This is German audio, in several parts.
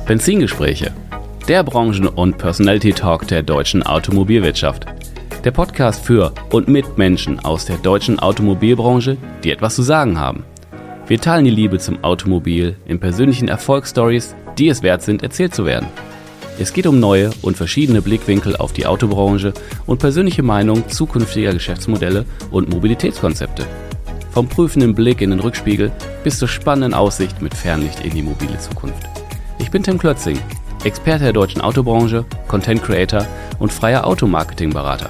Benzingespräche, der Branchen- und Personality-Talk der deutschen Automobilwirtschaft. Der Podcast für und mit Menschen aus der deutschen Automobilbranche, die etwas zu sagen haben. Wir teilen die Liebe zum Automobil in persönlichen Erfolgsstories, die es wert sind, erzählt zu werden. Es geht um neue und verschiedene Blickwinkel auf die Autobranche und persönliche Meinungen zukünftiger Geschäftsmodelle und Mobilitätskonzepte. Vom prüfenden Blick in den Rückspiegel bis zur spannenden Aussicht mit Fernlicht in die mobile Zukunft. Ich bin Tim Klötzing, Experte der deutschen Autobranche, Content Creator und freier Automarketing-Berater.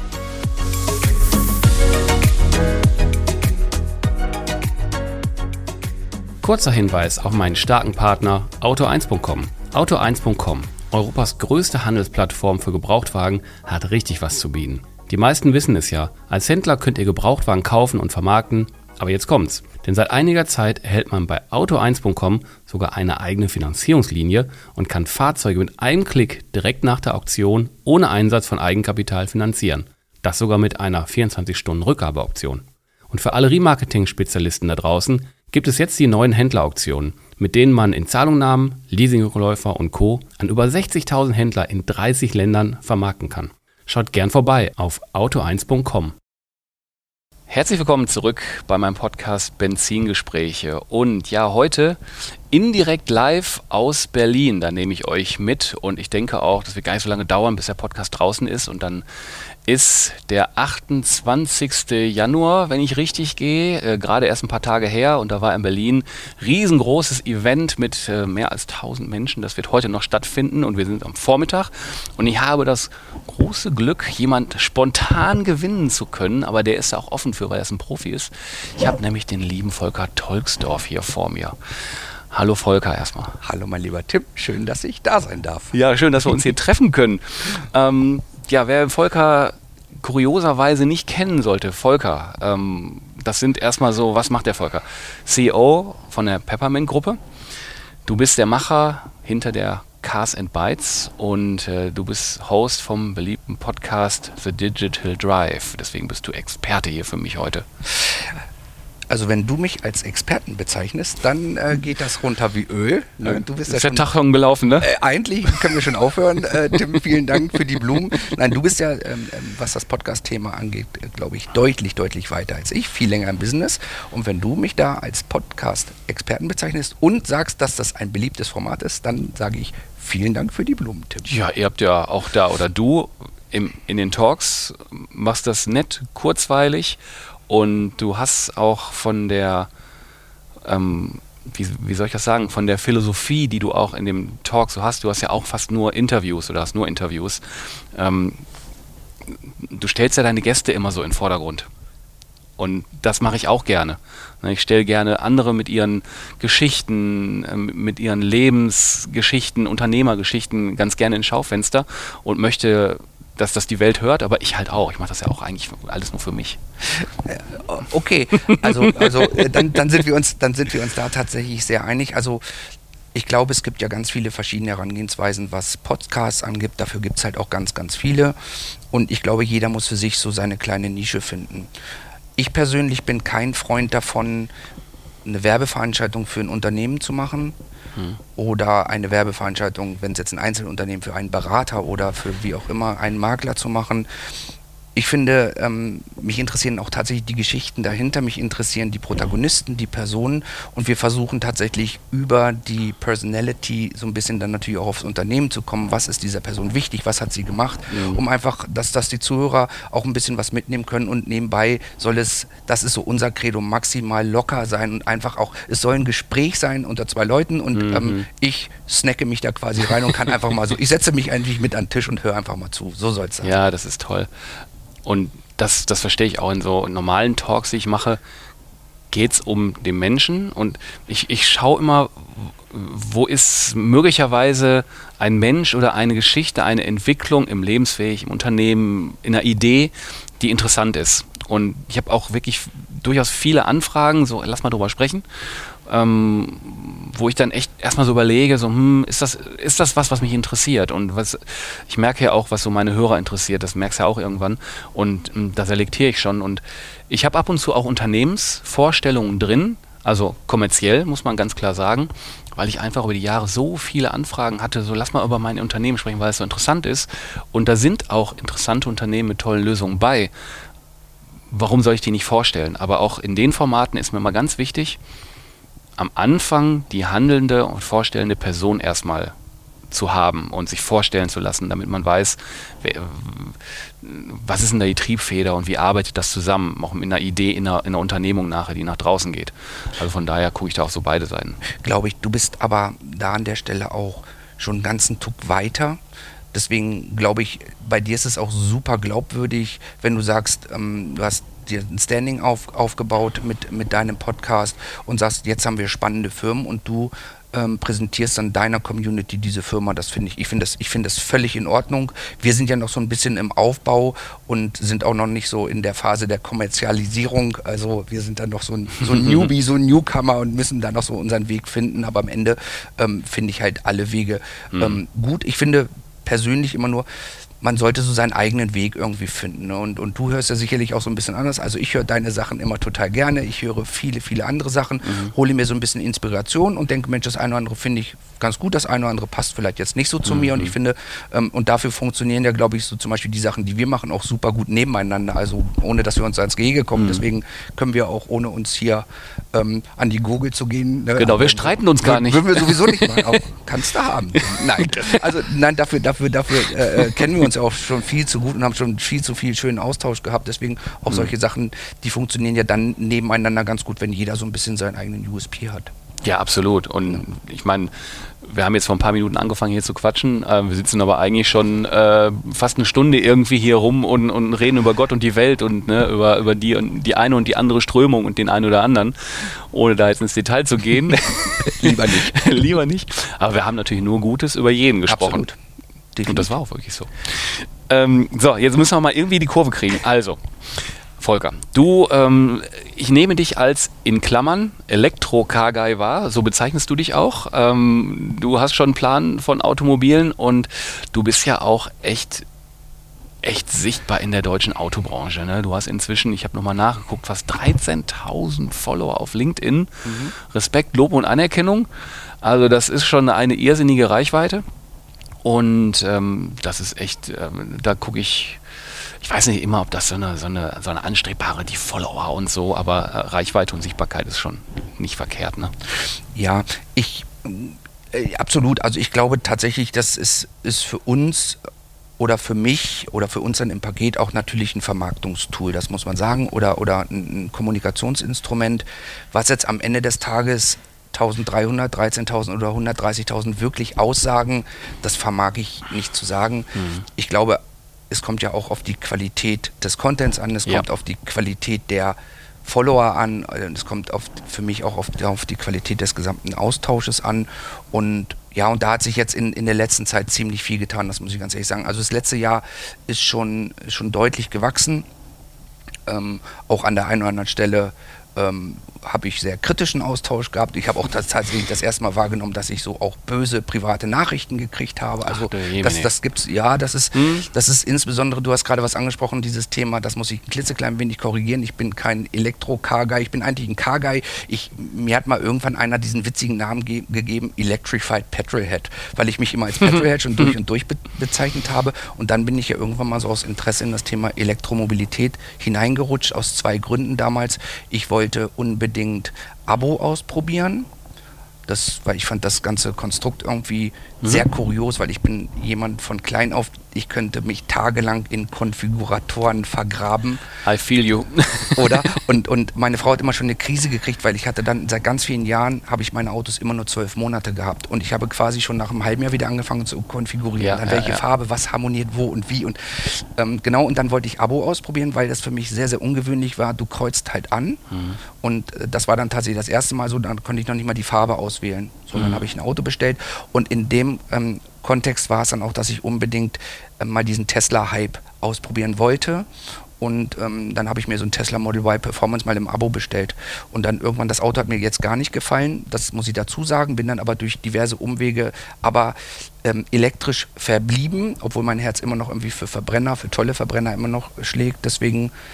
Kurzer Hinweis auf meinen starken Partner Auto1.com. Auto1.com, Europas größte Handelsplattform für Gebrauchtwagen, hat richtig was zu bieten. Die meisten wissen es ja, als Händler könnt ihr Gebrauchtwagen kaufen und vermarkten, aber jetzt kommt's. Denn seit einiger Zeit erhält man bei Auto1.com sogar eine eigene Finanzierungslinie und kann Fahrzeuge mit einem Klick direkt nach der Auktion ohne Einsatz von Eigenkapital finanzieren. Das sogar mit einer 24-Stunden-Rückgabeoption. Und für alle Remarketing-Spezialisten da draußen gibt es jetzt die neuen Händlerauktionen, mit denen man in Zahlungnahmen, Leasingrückläufer und Co. an über 60.000 Händler in 30 Ländern vermarkten kann. Schaut gern vorbei auf auto1.com. Herzlich willkommen zurück bei meinem Podcast Benzingespräche. Und ja, heute indirekt live aus Berlin. Da nehme ich euch mit und ich denke auch, das wird gar nicht so lange dauern, bis der Podcast draußen ist. Und dann ist der 28. Januar, wenn ich richtig gehe, gerade erst ein paar Tage her. Und da war in Berlin riesengroßes Event mit mehr als 1000 Menschen. Das wird heute noch stattfinden und wir sind am Vormittag. Und ich habe das große Glück, jemand spontan gewinnen zu können. Aber der ist ja auch offen für, weil er ein Profi ist. Ich habe nämlich den lieben Volker Tolksdorf hier vor mir. Hallo Volker erstmal. Hallo mein lieber Tim, schön, dass ich da sein darf. Ja, schön, dass wir uns hier treffen können. Ja, wer Volker kurioserweise nicht kennen sollte, Volker, das sind erstmal so, was macht der Volker? CEO von der Peppermint-Gruppe. Du bist der Macher hinter der Cars and Bytes und du bist Host vom beliebten Podcast The Digital Drive. Deswegen bist du Experte hier für mich heute. Also wenn du mich als Experten bezeichnest, dann geht das runter wie Öl. Ne? Du bist ist der Tag schon gelaufen, ne? Eigentlich können wir schon aufhören. Tim, vielen Dank für die Blumen. Nein, du bist ja, was das Podcast-Thema angeht, glaube ich, deutlich weiter als ich. Viel länger im Business. Und wenn du mich da als Podcast-Experten bezeichnest und sagst, dass das ein beliebtes Format ist, dann sage ich vielen Dank für die Blumen, Tim. Ja, ihr habt ja auch da, oder du in den Talks machst das nett, kurzweilig. Und du hast auch von der, wie soll ich das sagen, von der Philosophie, die du auch in dem Talk so hast, du hast ja auch fast nur Interviews oder hast nur Interviews. Du stellst ja deine Gäste immer so in den Vordergrund. Und das mache ich auch gerne. Ich stelle gerne andere mit ihren Geschichten, mit ihren Lebensgeschichten, Unternehmergeschichten ganz gerne ins Schaufenster und möchte, dass das die Welt hört, aber ich halt auch. Ich mache das ja auch eigentlich alles nur für mich. Okay, also dann sind wir uns da tatsächlich sehr einig. Also ich glaube, es gibt ja ganz viele verschiedene Herangehensweisen, was Podcasts angibt. Dafür gibt es halt auch ganz viele. Und ich glaube, jeder muss für sich so seine kleine Nische finden. Ich persönlich bin kein Freund davon, eine Werbeveranstaltung für ein Unternehmen zu machen. Oder eine Werbeveranstaltung, wenn es jetzt ein Einzelunternehmen für einen Berater oder für wie auch immer einen Makler zu machen. Ich finde, mich interessieren auch tatsächlich die Geschichten dahinter, mich interessieren die Protagonisten, die Personen und wir versuchen tatsächlich über die Personality so ein bisschen dann natürlich auch aufs Unternehmen zu kommen. Was ist dieser Person wichtig, was hat sie gemacht, um einfach, dass die Zuhörer auch ein bisschen was mitnehmen können und nebenbei soll es, das ist so unser Credo, maximal locker sein und einfach auch, es soll ein Gespräch sein unter zwei Leuten und ich snacke mich da quasi rein und kann einfach mal so, ich setze mich eigentlich mit an den Tisch und höre einfach mal zu. So soll es sein. Ja, das ist toll. Und das verstehe ich auch in so normalen Talks, die ich mache, geht es um den Menschen und ich schaue immer, wo ist möglicherweise ein Mensch oder eine Geschichte, eine Entwicklung im Lebensfähig, im Unternehmen, in einer Idee, die interessant ist. Und ich habe auch wirklich durchaus viele Anfragen, so lass mal drüber sprechen, wo ich dann echt erstmal so überlege, so, ist das was mich interessiert? Und ich merke ja auch, was so meine Hörer interessiert, das merkst du ja auch irgendwann und da selektiere ich schon und ich habe ab und zu auch Unternehmensvorstellungen drin, also kommerziell, muss man ganz klar sagen, weil ich einfach über die Jahre so viele Anfragen hatte, so lass mal über mein Unternehmen sprechen, weil es so interessant ist. Und da sind auch interessante Unternehmen mit tollen Lösungen bei. Warum soll ich die nicht vorstellen? Aber auch in den Formaten ist mir mal ganz wichtig, am Anfang die handelnde und vorstellende Person erstmal zu haben und sich vorstellen zu lassen, damit man weiß, was ist denn da die Triebfeder und wie arbeitet das zusammen, auch mit einer Idee in einer Unternehmung nachher, die nach draußen geht. Also von daher gucke ich da auf so beide Seiten. Glaube ich, du bist aber da an der Stelle auch schon einen ganzen Tuck weiter. Deswegen glaube ich, bei dir ist es auch super glaubwürdig, wenn du sagst, du hast dir ein Standing aufgebaut mit deinem Podcast und sagst, jetzt haben wir spannende Firmen und du präsentierst dann deiner Community diese Firma. Das finde ich finde das völlig in Ordnung. Wir sind ja noch so ein bisschen im Aufbau und sind auch noch nicht so in der Phase der Kommerzialisierung. Also wir sind dann noch so ein Newbie, so ein Newcomer und müssen da noch so unseren Weg finden. Aber am Ende finde ich halt alle Wege gut. Ich finde persönlich immer nur, man sollte so seinen eigenen Weg irgendwie finden. Ne? Und du hörst ja sicherlich auch so ein bisschen anders. Also ich höre deine Sachen immer total gerne. Ich höre viele, viele andere Sachen, hole mir so ein bisschen Inspiration und denke, Mensch, das eine oder andere finde ich ganz gut, das eine oder andere passt vielleicht jetzt nicht so zu mir. Und ich finde, und dafür funktionieren ja, glaube ich, so zum Beispiel die Sachen, die wir machen, auch super gut nebeneinander. Also ohne, dass wir uns ans Gehege kommen. Deswegen können wir auch, ohne uns hier an die Gurgel zu gehen. Ne? Genau, wir streiten uns gar nicht. Würden wir sowieso nicht machen. Auch, kannst du haben. Nein, dafür kennen wir uns ja auch schon viel zu gut und haben schon viel zu viel schönen Austausch gehabt. Deswegen auch solche Sachen, die funktionieren ja dann nebeneinander ganz gut, wenn jeder so ein bisschen seinen eigenen USP hat. Ja, absolut. Und ich meine, wir haben jetzt vor ein paar Minuten angefangen hier zu quatschen. Wir sitzen aber eigentlich schon fast eine Stunde irgendwie hier rum und reden über Gott und die Welt und über die eine und die andere Strömung und den einen oder anderen, ohne da jetzt ins Detail zu gehen. Lieber nicht. Lieber nicht. Aber wir haben natürlich nur Gutes über jeden gesprochen. Absolut. Definitiv. Und das war auch wirklich so. So, jetzt müssen wir mal irgendwie die Kurve kriegen. Also, Volker, du, ich nehme dich als, in Klammern, Elektro-Car-Guy wahr, so bezeichnest du dich auch. Du hast schon einen Plan von Automobilen und du bist ja auch echt sichtbar in der deutschen Autobranche. Ne? Du hast inzwischen, ich habe nochmal nachgeguckt, fast 13.000 Follower auf LinkedIn. Respekt, Lob und Anerkennung. Also das ist schon eine irrsinnige Reichweite. Und das ist echt, da gucke ich weiß nicht immer, ob das so eine anstrebbare, die Follower und so, aber Reichweite und Sichtbarkeit ist schon nicht verkehrt. Ne? Ja, absolut. Also ich glaube tatsächlich, das ist für uns oder für mich oder für uns dann im Paket auch natürlich ein Vermarktungstool, das muss man sagen, oder ein Kommunikationsinstrument, was jetzt am Ende des Tages 1.300, 13.000 oder 130.000 wirklich aussagen, das vermag ich nicht zu sagen. Ich glaube, es kommt ja auch auf die Qualität des Contents an, es kommt auf die Qualität der Follower an, es kommt für mich auch auf die Qualität des gesamten Austausches an und ja, und da hat sich jetzt in der letzten Zeit ziemlich viel getan, das muss ich ganz ehrlich sagen. Also das letzte Jahr ist schon deutlich gewachsen, auch an der einen oder anderen Stelle habe ich sehr kritischen Austausch gehabt. Ich habe auch tatsächlich das erste Mal wahrgenommen, dass ich so auch böse private Nachrichten gekriegt habe. Also das gibt's, ja, das ist insbesondere, du hast gerade was angesprochen, dieses Thema, das muss ich ein klitzeklein wenig korrigieren. Ich bin kein Elektro-Car-Guy, ich bin eigentlich ein Car-Guy. Mir hat mal irgendwann einer diesen witzigen Namen gegeben, Electrified Petrolhead, weil ich mich immer als Petrolhead schon durch und durch bezeichnet habe. Und dann bin ich ja irgendwann mal so aus Interesse in das Thema Elektromobilität hineingerutscht, aus 2 Gründen damals. Ich wollte unbedingt Abo ausprobieren, weil ich fand das ganze Konstrukt irgendwie sehr kurios, weil ich bin jemand von klein auf, ich könnte mich tagelang in Konfiguratoren vergraben. I feel you. Oder? Und meine Frau hat immer schon eine Krise gekriegt, weil ich hatte dann, seit ganz vielen Jahren, habe ich meine Autos immer nur 12 Monate gehabt. Und ich habe quasi schon nach einem halben Jahr wieder angefangen zu konfigurieren. Dann welche Farbe, was harmoniert wo und wie. Und genau, und dann wollte ich Abo ausprobieren, weil das für mich sehr, sehr ungewöhnlich war. Du kreuzt halt an. Und das war dann tatsächlich das erste Mal so, dann konnte ich noch nicht mal die Farbe auswählen. So, dann habe ich ein Auto bestellt. Und in dem Kontext war es dann auch, dass ich unbedingt mal diesen Tesla-Hype ausprobieren wollte. Und dann habe ich mir so ein Tesla Model Y Performance mal im Abo bestellt. Und dann irgendwann, das Auto hat mir jetzt gar nicht gefallen, das muss ich dazu sagen, bin dann aber durch diverse Umwege elektrisch verblieben, obwohl mein Herz immer noch irgendwie für tolle Verbrenner immer noch schlägt. Deswegen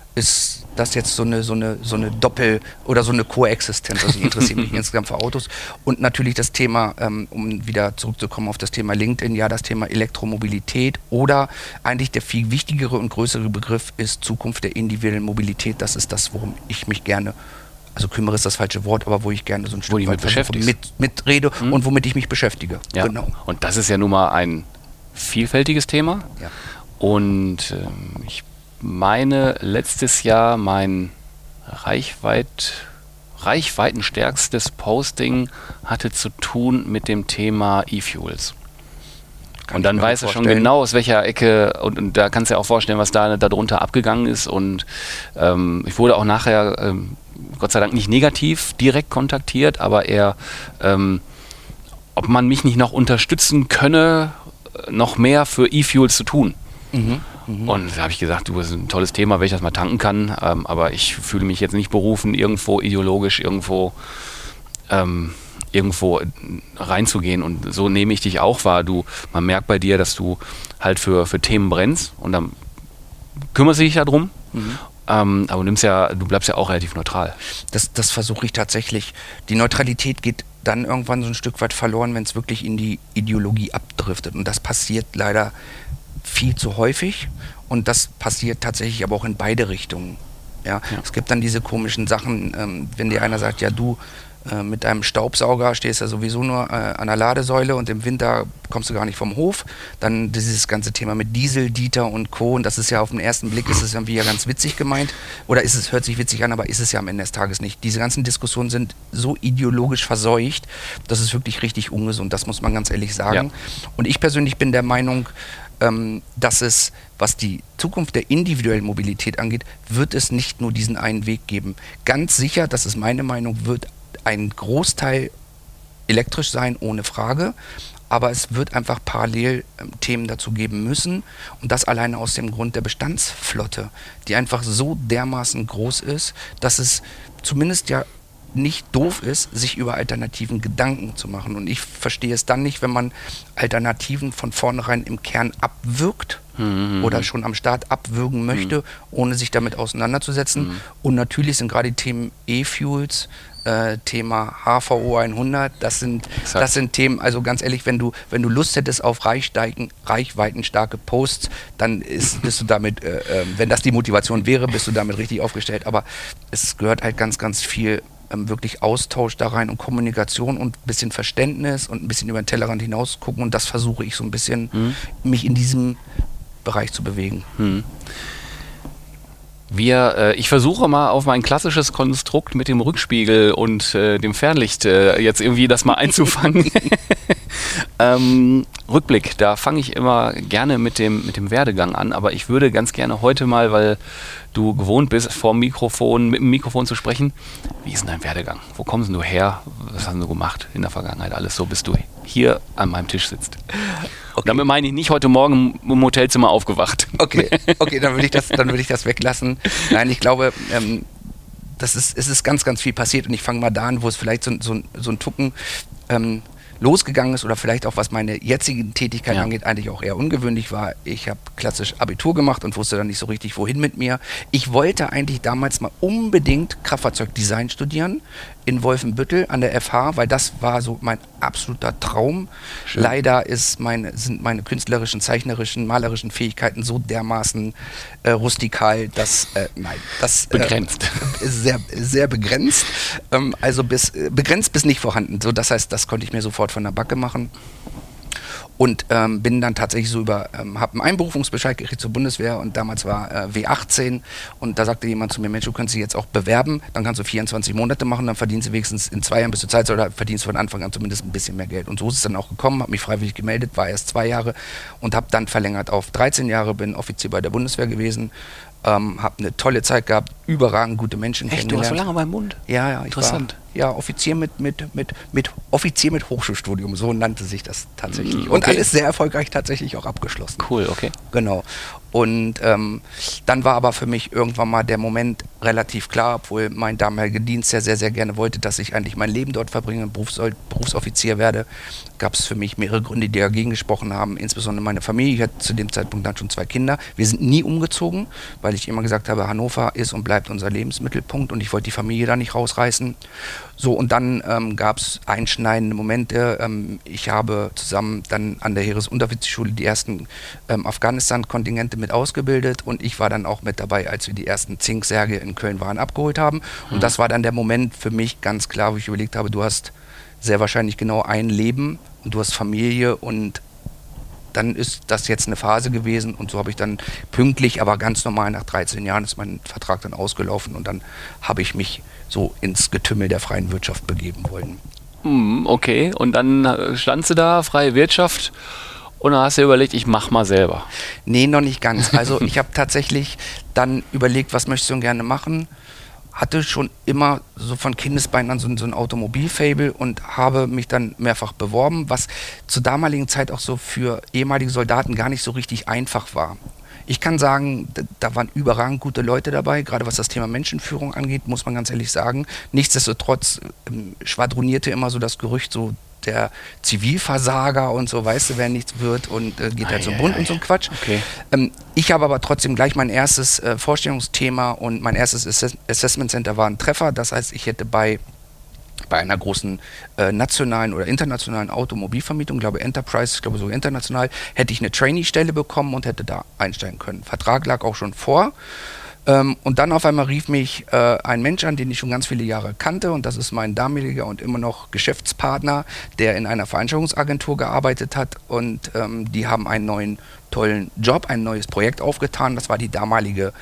ist das jetzt so eine Doppel- oder so eine Koexistenz. Also ich interessiere mich insgesamt für Autos. Und natürlich das Thema, um wieder zurückzukommen auf das Thema LinkedIn, ja, das Thema Elektromobilität oder eigentlich der viel wichtigere und größere Begriff ist Zukunft der individuellen Mobilität. Das ist das, worum ich mich gerne, also kümmere ist das falsche Wort, aber wo ich gerne so ein Stück weit mitrede und womit ich mich beschäftige. Ja. Genau. Und das ist ja nun mal ein vielfältiges Thema. Ja. Und ich meine, letztes Jahr mein reichweitenstärkstes Posting hatte zu tun mit dem Thema E-Fuels. Und dann weißt du schon genau, aus welcher Ecke, und da kannst du dir auch vorstellen, was da darunter abgegangen ist. Und ich wurde auch nachher, Gott sei Dank nicht negativ direkt kontaktiert, aber eher, ob man mich nicht noch unterstützen könne, noch mehr für E-Fuels zu tun. Und da habe ich gesagt, du, das ist ein tolles Thema, wenn ich das mal tanken kann, aber ich fühle mich jetzt nicht berufen, irgendwo ideologisch irgendwo reinzugehen, und so nehme ich dich auch wahr. Man merkt bei dir, dass du halt für Themen brennst und dann kümmerst du dich darum, aber du bleibst ja auch relativ neutral. Das versuche ich tatsächlich. Die Neutralität geht dann irgendwann so ein Stück weit verloren, wenn es wirklich in die Ideologie abdriftet, und das passiert leider viel zu häufig, und das passiert tatsächlich aber auch in beide Richtungen. Ja? Es gibt dann diese komischen Sachen, wenn dir einer sagt, ja, du mit deinem Staubsauger stehst ja sowieso nur an der Ladesäule und im Winter kommst du gar nicht vom Hof. Dann dieses ganze Thema mit Diesel, Dieter und Co. Und das ist ja auf den ersten Blick, ist es irgendwie ja ganz witzig gemeint. Oder hört sich witzig an, aber ist es ja am Ende des Tages nicht. Diese ganzen Diskussionen sind so ideologisch verseucht, das ist wirklich richtig ungesund. Das muss man ganz ehrlich sagen. Ja. Und ich persönlich bin der Meinung, dass es, was die Zukunft der individuellen Mobilität angeht, wird es nicht nur diesen einen Weg geben. Ganz sicher, das ist meine Meinung, wird ein Großteil elektrisch sein, ohne Frage. Aber es wird einfach parallel Themen dazu geben müssen. Und das alleine aus dem Grund der Bestandsflotte, die einfach so dermaßen groß ist, dass es zumindest ja nicht doof ist, sich über Alternativen Gedanken zu machen. Und ich verstehe es dann nicht, wenn man Alternativen von vornherein im Kern abwirkt oder schon am Start abwürgen möchte, ohne sich damit auseinanderzusetzen. Und natürlich sind gerade die Themen E-Fuels, Thema HVO 100, das sind Themen, also ganz ehrlich, wenn du Lust hättest auf reichweitenstarke Posts, dann bist du damit, wenn das die Motivation wäre, bist du damit richtig aufgestellt. Aber es gehört halt ganz, ganz viel wirklich Austausch da rein und Kommunikation und ein bisschen Verständnis und ein bisschen über den Tellerrand hinaus gucken, und das versuche ich so ein bisschen, mich in diesem Bereich zu bewegen. Ich versuche mal auf mein klassisches Konstrukt mit dem Rückspiegel und dem Fernlicht jetzt irgendwie das mal einzufangen. Rückblick, da fange ich immer gerne mit dem Werdegang an, aber ich würde ganz gerne heute mal, weil du gewohnt bist, mit dem Mikrofon zu sprechen, wie ist denn dein Werdegang? Wo kommst du her? Was hast du gemacht in der Vergangenheit? Alles so, bis du hier an meinem Tisch sitzt. Okay. Damit meine ich nicht heute Morgen im Hotelzimmer aufgewacht. Okay, dann würde ich das weglassen. Nein, ich glaube, es ist ganz, ganz viel passiert, und ich fange mal da an, wo es vielleicht so ein Tucken losgegangen ist, oder vielleicht auch, was meine jetzige Tätigkeit angeht, eigentlich auch eher ungewöhnlich war. Ich habe klassisch Abitur gemacht und wusste dann nicht so richtig, wohin mit mir. Ich wollte eigentlich damals mal unbedingt Kraftfahrzeugdesign studieren in Wolfenbüttel an der FH, weil das war so mein absoluter Traum. Schön. Leider sind meine künstlerischen, zeichnerischen, malerischen Fähigkeiten so dermaßen rustikal, dass begrenzt. Sehr, sehr begrenzt. Also begrenzt bis nicht vorhanden. So, das heißt, das konnte ich mir sofort von der Backe machen. Und bin dann tatsächlich so habe einen Einberufungsbescheid gekriegt zur Bundeswehr, und damals war W18, und da sagte jemand zu mir, Mensch, du könntest dich jetzt auch bewerben, dann kannst du 24 Monate machen, dann verdienst du wenigstens in 2 Jahren bis zur Zeit, oder verdienst von Anfang an zumindest ein bisschen mehr Geld. Und so ist es dann auch gekommen, habe mich freiwillig gemeldet, war erst 2 Jahre und habe dann verlängert auf 13 Jahre, bin Offizier bei der Bundeswehr gewesen, habe eine tolle Zeit gehabt, überragend gute Menschen Echt? Du warst kennengelernt. so lange beim Bund? Ja, Interessant. Offizier mit Offizier mit Hochschulstudium, so nannte sich das tatsächlich. Und alles sehr erfolgreich tatsächlich auch abgeschlossen. Cool, okay. Genau. Und dann war aber für mich irgendwann mal der Moment relativ klar, obwohl mein damaliger Dienst ja sehr, sehr gerne wollte, dass ich eigentlich mein Leben dort verbringe und Berufsoffizier werde, gab es für mich mehrere Gründe, die dagegen gesprochen haben, insbesondere meine Familie. Ich hatte zu dem Zeitpunkt dann schon 2 Kinder. Wir sind nie umgezogen, weil ich immer gesagt habe, Hannover ist und bleibt unser Lebensmittelpunkt und ich wollte die Familie da nicht rausreißen. So, und dann gab es einschneidende Momente. Ich habe zusammen dann an der Heeresunteroffizierschule die ersten Afghanistan-Kontingente mit ausgebildet und ich war dann auch mit dabei, als wir die ersten Zinksärge in Köln waren, abgeholt haben. Und das war dann der Moment für mich ganz klar, wo ich überlegt habe, du hast sehr wahrscheinlich genau ein Leben und du hast Familie und dann ist das jetzt eine Phase gewesen und so habe ich dann pünktlich, aber ganz normal nach 13 Jahren ist mein Vertrag dann ausgelaufen und dann habe ich mich so ins Getümmel der freien Wirtschaft begeben wollen. Okay, und dann standst du da, freie Wirtschaft, und dann hast du dir überlegt, ich mach mal selber. Nee, noch nicht ganz. Also ich habe tatsächlich dann überlegt, was möchtest du denn gerne machen? Hatte schon immer so von Kindesbeinen an so ein Automobilfable und habe mich dann mehrfach beworben, was zur damaligen Zeit auch so für ehemalige Soldaten gar nicht so richtig einfach war. Ich kann sagen, da waren überragend gute Leute dabei, gerade was das Thema Menschenführung angeht, muss man ganz ehrlich sagen. Nichtsdestotrotz schwadronierte immer so das Gerücht, so der Zivilversager und so, weißt du, wer nichts wird und geht halt zum Bund und so ein Quatsch. Okay. Ich habe aber trotzdem gleich mein erstes Vorstellungsthema und mein erstes Assessment Center war ein Treffer. Das heißt, ich hätte bei einer großen nationalen oder internationalen Automobilvermietung, glaube Enterprise, ich glaube sogar international, hätte ich eine Trainee-Stelle bekommen und hätte da einsteigen können. Vertrag lag auch schon vor. Und dann auf einmal rief mich ein Mensch an, den ich schon ganz viele Jahre kannte und das ist mein damaliger und immer noch Geschäftspartner, der in einer Veranstaltungsagentur gearbeitet hat und die haben einen neuen tollen Job, ein neues Projekt aufgetan. Das war die damalige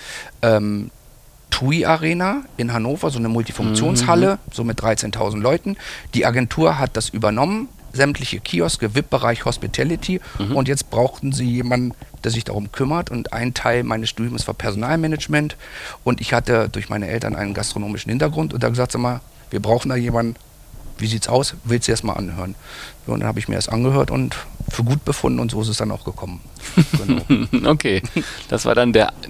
TUI Arena in Hannover, so eine Multifunktionshalle, so mit 13.000 Leuten. Die Agentur hat das übernommen, sämtliche Kioske, VIP-Bereich, Hospitality und jetzt brauchten sie jemanden, der sich darum kümmert und ein Teil meines Studiums war Personalmanagement und ich hatte durch meine Eltern einen gastronomischen Hintergrund und da gesagt, sag mal, wir brauchen da jemanden, wie sieht's aus, willst du erst mal anhören? Ja, und dann habe ich mir das angehört und für gut befunden und so ist es dann auch gekommen. Genau. Okay, das war dann der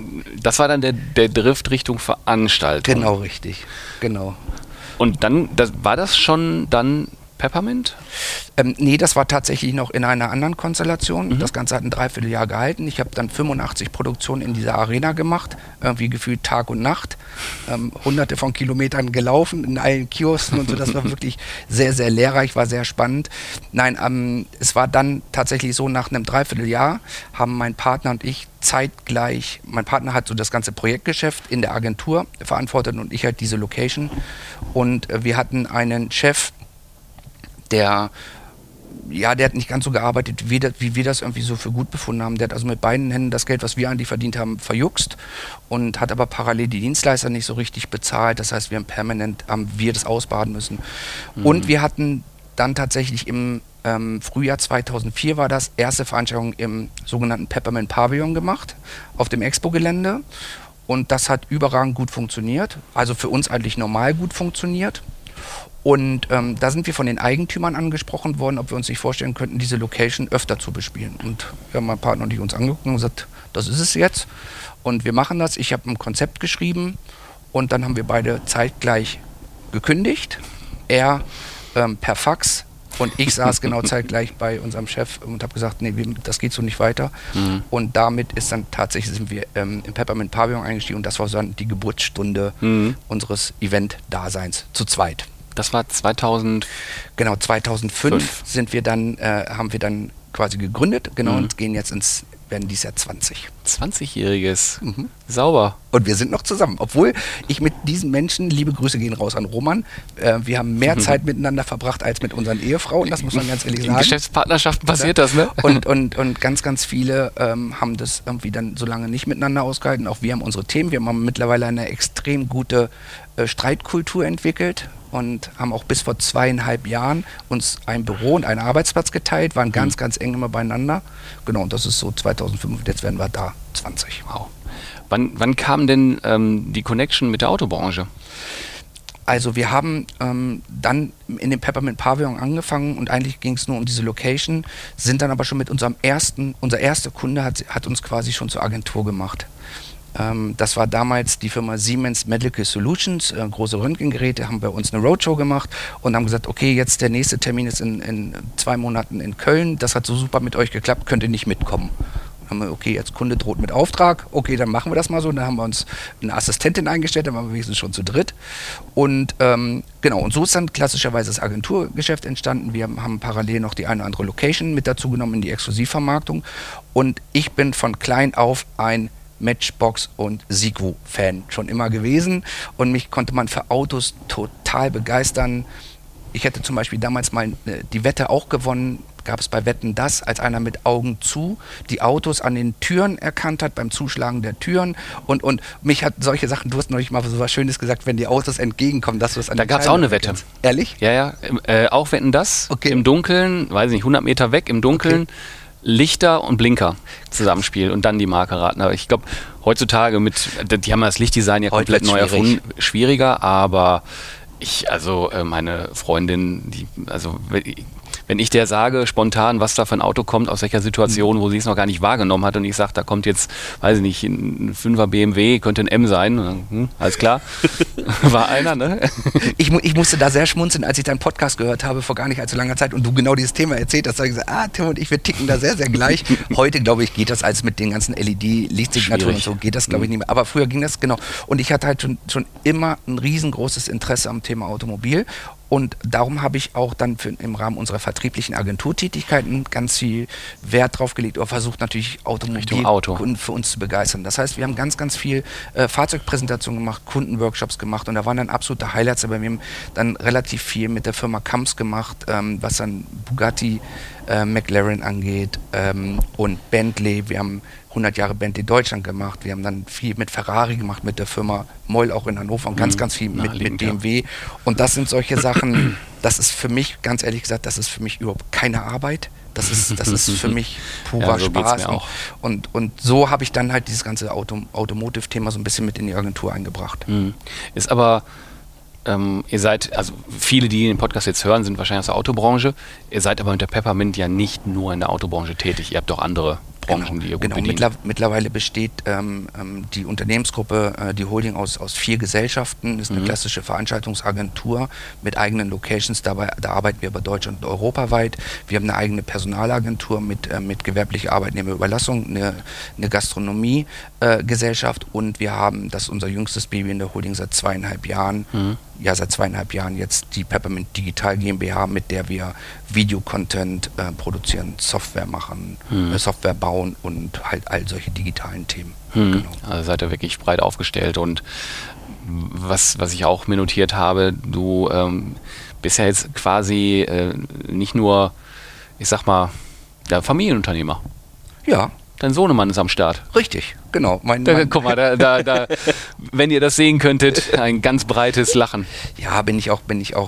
Drift Richtung Veranstaltung. Genau, richtig, genau. Und dann, war das schon dann Peppermint? Nee, das war tatsächlich noch in einer anderen Konstellation. Das Ganze hat ein Dreivierteljahr gehalten. Ich habe dann 85 Produktionen in dieser Arena gemacht, irgendwie gefühlt Tag und Nacht. Hunderte von Kilometern gelaufen in allen Kiosken und so. Das war wirklich sehr, sehr lehrreich, war sehr spannend. Nein, es war dann tatsächlich so, nach einem Dreivierteljahr haben mein Partner und ich zeitgleich, mein Partner hat so das ganze Projektgeschäft in der Agentur verantwortet und ich halt diese Location. Und wir hatten einen Chef, der hat nicht ganz so gearbeitet, wie wir das irgendwie so für gut befunden haben. Der hat also mit beiden Händen das Geld, was wir eigentlich verdient haben, verjuckst und hat aber parallel die Dienstleister nicht so richtig bezahlt. Das heißt, haben wir das ausbaden müssen. Und wir hatten dann tatsächlich im Frühjahr 2004 war das erste Veranstaltung im sogenannten Peppermint Pavillon gemacht, auf dem Expo-Gelände. Und das hat überragend gut funktioniert, also für uns eigentlich normal gut funktioniert. Und da sind wir von den Eigentümern angesprochen worden, ob wir uns nicht vorstellen könnten, diese Location öfter zu bespielen. Und wir haben mein Partner und ich uns angeguckt und gesagt, das ist es jetzt. Und wir machen das. Ich habe ein Konzept geschrieben und dann haben wir beide zeitgleich gekündigt. Er per Fax und ich saß genau zeitgleich bei unserem Chef und habe gesagt, nee, das geht so nicht weiter. Und damit sind wir im Peppermint Pavillon eingestiegen und das war dann die Geburtsstunde unseres Event-Daseins zu zweit. Das war 2000? Genau, 2005 haben wir dann quasi gegründet, genau, und werden dieses Jahr 20. 20-jähriges. Sauber. Und wir sind noch zusammen, obwohl ich mit diesen Menschen, liebe Grüße gehen raus an Roman, wir haben mehr Zeit miteinander verbracht als mit unseren Ehefrauen, das muss man ganz ehrlich sagen. In Geschäftspartnerschaften passiert das, ne? Und ganz, ganz viele haben das irgendwie dann so lange nicht miteinander ausgehalten. Auch wir haben unsere Themen, wir haben mittlerweile eine extrem gute Streitkultur entwickelt und haben auch bis vor 2,5 Jahren uns ein Büro und einen Arbeitsplatz geteilt, waren ganz, ganz eng immer beieinander. Genau, und das ist so 2005, jetzt werden wir da 20. Wow. Wann kam denn die Connection mit der Autobranche? Also wir haben dann in dem Peppermint Pavillon angefangen und eigentlich ging es nur um diese Location, sind dann aber schon mit unser erster Kunde hat uns quasi schon zur Agentur gemacht. Das war damals die Firma Siemens Medical Solutions, große Röntgengeräte, haben bei uns eine Roadshow gemacht und haben gesagt, okay, jetzt der nächste Termin ist in 2 Monaten in Köln, das hat so super mit euch geklappt, könnt ihr nicht mitkommen. Haben wir, okay, jetzt Kunde droht mit Auftrag, okay, dann machen wir das mal so. Und dann haben wir uns eine Assistentin eingestellt, dann waren wir wenigstens schon zu dritt. Und genau, und so ist dann klassischerweise das Agenturgeschäft entstanden. Wir haben parallel noch die eine oder andere Location mit dazu genommen in die Exklusivvermarktung. Und ich bin von klein auf ein Matchbox und Sigwo-Fan schon immer gewesen. Und mich konnte man für Autos total begeistern. Ich hätte zum Beispiel damals mal die Wette auch gewonnen, gab es bei Wetten das, als einer mit Augen zu die Autos an den Türen erkannt hat, beim Zuschlagen der Türen und mich hat solche Sachen, du hast neulich mal so was Schönes gesagt, wenn die Autos entgegenkommen, dass du es an Da gab es auch eine Wette. Ehrlich? Ja, auch Wetten das, okay. Im Dunkeln, weiß ich nicht, 100 Meter weg, im Dunkeln, okay. Lichter und Blinker Zusammenspiel und dann die Marke raten. Aber ich glaube, heutzutage die haben das Lichtdesign ja komplett neu erfunden, schwieriger, aber meine Freundin, wenn ich der sage, spontan, was da für ein Auto kommt, aus welcher Situation, wo sie es noch gar nicht wahrgenommen hat und ich sage, da kommt jetzt, weiß ich nicht, ein 5er BMW, könnte ein M sein, alles klar, war einer, ne? Ich musste da sehr schmunzeln, als ich deinen Podcast gehört habe, vor gar nicht allzu langer Zeit und du genau dieses Thema erzählt hast, da habe ich gesagt, Tim und ich, wir ticken da sehr, sehr gleich. Heute, glaube ich, geht das als mit den ganzen LED-Lichtsignaturen und so, geht das, glaube ich, nicht mehr. Aber früher ging das, genau. Und ich hatte halt schon immer ein riesengroßes Interesse am Thema Automobil. Und darum habe ich auch dann im Rahmen unserer vertrieblichen Agenturtätigkeiten ganz viel Wert drauf gelegt oder versucht natürlich Automobilkunden für uns zu begeistern. Das heißt, wir haben ganz, ganz viel Fahrzeugpräsentationen gemacht, Kundenworkshops gemacht und da waren dann absolute Highlights. Aber wir haben dann relativ viel mit der Firma Kamps gemacht, was dann Bugatti, McLaren angeht und Bentley. Wir haben 100 Jahre Bentley Deutschland gemacht. Wir haben dann viel mit Ferrari gemacht, mit der Firma Moll auch in Hannover und ganz viel mit BMW. Und das sind solche Sachen, das ist für mich, ganz ehrlich gesagt, das ist für mich überhaupt keine Arbeit. Das ist für mich purer Spaß. Und so habe ich dann halt dieses ganze Automotive-Thema so ein bisschen mit in die Agentur eingebracht. Ist aber... ihr seid, also viele, die den Podcast jetzt hören, sind wahrscheinlich aus der Autobranche. Ihr seid aber mit der Peppermint ja nicht nur in der Autobranche tätig. Ihr habt auch andere Branchen, die ihr gut bedient. Mittlerweile besteht die Unternehmensgruppe, die Holding aus 4 Gesellschaften, ist eine klassische Veranstaltungsagentur mit eigenen Locations. Da arbeiten wir über Deutschland und europaweit. Wir haben eine eigene Personalagentur mit gewerblicher Arbeitnehmerüberlassung, eine Gastronomie-Gesellschaft und wir haben, das ist unser jüngstes Baby in der Holding seit 2,5 Jahren, seit 2,5 Jahren jetzt die Peppermint Digital GmbH, mit der wir Videocontent produzieren, Software machen, Software bauen und halt all solche digitalen Themen. Genau. Also seid ihr wirklich breit aufgestellt und was ich auch mir notiert habe, du bist ja jetzt quasi nicht nur, ich sag mal, der Familienunternehmer. Ja. Dein Sohnemann ist am Start. Richtig, genau. Guck mal, da, wenn ihr das sehen könntet, ein ganz breites Lachen. Ja, bin ich auch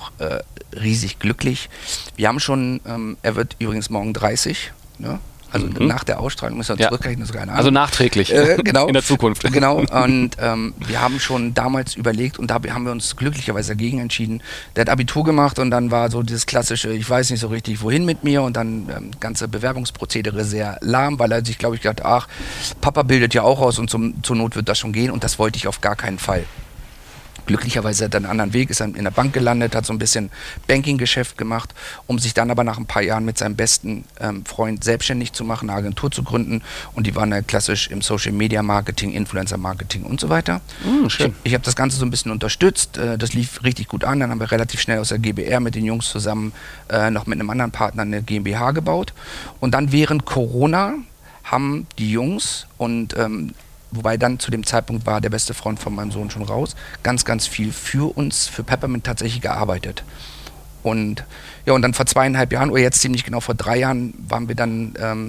riesig glücklich. Wir haben schon, er wird übrigens morgen 30, ne? Also nach der Ausstrahlung müssen wir zurückrechnen, sogar eine Ahnung. Also nachträglich, genau, in der Zukunft. Genau, und wir haben schon damals überlegt und da haben wir uns glücklicherweise dagegen entschieden. Der hat Abitur gemacht und dann war so dieses klassische, ich weiß nicht so richtig, wohin mit mir und dann ganze Bewerbungsprozedere sehr lahm, weil er sich, glaube ich, gedacht, ach, Papa bildet ja auch aus und zur Not wird das schon gehen und das wollte ich auf gar keinen Fall. Glücklicherweise hat er einen anderen Weg, ist dann in der Bank gelandet, hat so ein bisschen Banking-Geschäft gemacht, um sich dann aber nach ein paar Jahren mit seinem besten Freund selbstständig zu machen, eine Agentur zu gründen und die waren dann klassisch im Social-Media-Marketing, Influencer-Marketing und so weiter. Schön. Ich habe das Ganze so ein bisschen unterstützt, das lief richtig gut an, dann haben wir relativ schnell aus der GbR mit den Jungs zusammen noch mit einem anderen Partner eine GmbH gebaut und dann während Corona haben die Jungs und wobei dann zu dem Zeitpunkt war der beste Freund von meinem Sohn schon raus, ganz, ganz viel für uns, für Peppermint tatsächlich gearbeitet. Und ja, und dann vor 2,5 Jahren, oder jetzt ziemlich genau vor 3 Jahren, waren wir dann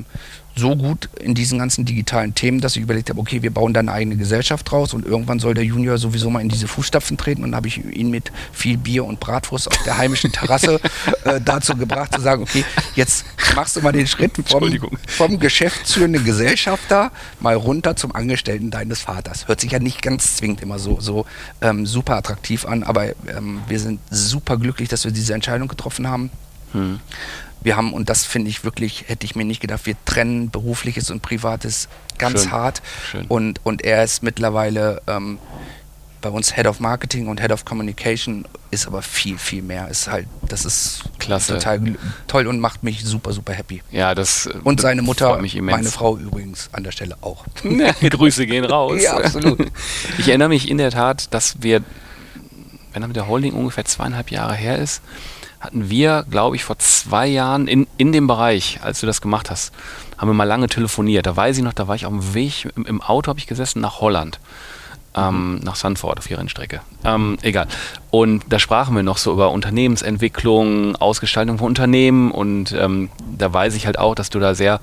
so gut in diesen ganzen digitalen Themen, dass ich überlegt habe, okay, wir bauen da eine eigene Gesellschaft draus und irgendwann soll der Junior sowieso mal in diese Fußstapfen treten, und dann habe ich ihn mit viel Bier und Bratwurst auf der heimischen Terrasse dazu gebracht, zu sagen, okay, jetzt machst du mal den Schritt vom geschäftsführenden Gesellschafter mal runter zum Angestellten deines Vaters. Hört sich ja nicht ganz zwingend immer so super attraktiv an, aber wir sind super glücklich, dass wir diese Entscheidung getroffen haben. Wir haben, und das finde ich wirklich, hätte ich mir nicht gedacht, wir trennen Berufliches und Privates ganz hart. Schön. Und er ist mittlerweile bei uns Head of Marketing und Head of Communication, ist aber viel, viel mehr. Das ist klasse. Total toll und macht mich super, super happy. Ja, das und seine Mutter, freut mich immens. meine Frau übrigens an der Stelle auch. Grüße gehen raus. Ja, absolut. Ich erinnere mich in der Tat, dass wir, wenn er mit der Holding ungefähr 2,5 Jahre her ist, hatten wir, glaube ich, vor 2 Jahren in dem Bereich, als du das gemacht hast, haben wir mal lange telefoniert. Da weiß ich noch, da war ich auf dem Weg, im Auto habe ich gesessen nach Holland, nach Sanford auf ihrer Rennstrecke. Egal. Und da sprachen wir noch so über Unternehmensentwicklung, Ausgestaltung von Unternehmen, und da weiß ich halt auch, dass du da sehr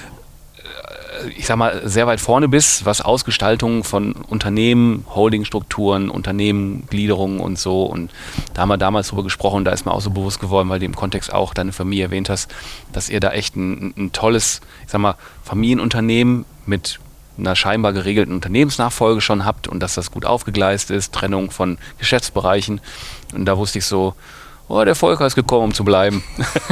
weit vorne bist, was Ausgestaltung von Unternehmen, Holdingstrukturen, Unternehmengliederungen und so. Und da haben wir damals drüber gesprochen, und da ist mir auch so bewusst geworden, weil du im Kontext auch deine Familie erwähnt hast, dass ihr da echt ein tolles, Familienunternehmen mit einer scheinbar geregelten Unternehmensnachfolge schon habt und dass das gut aufgegleist ist, Trennung von Geschäftsbereichen. Und da wusste ich so, der Volker ist gekommen, um zu bleiben.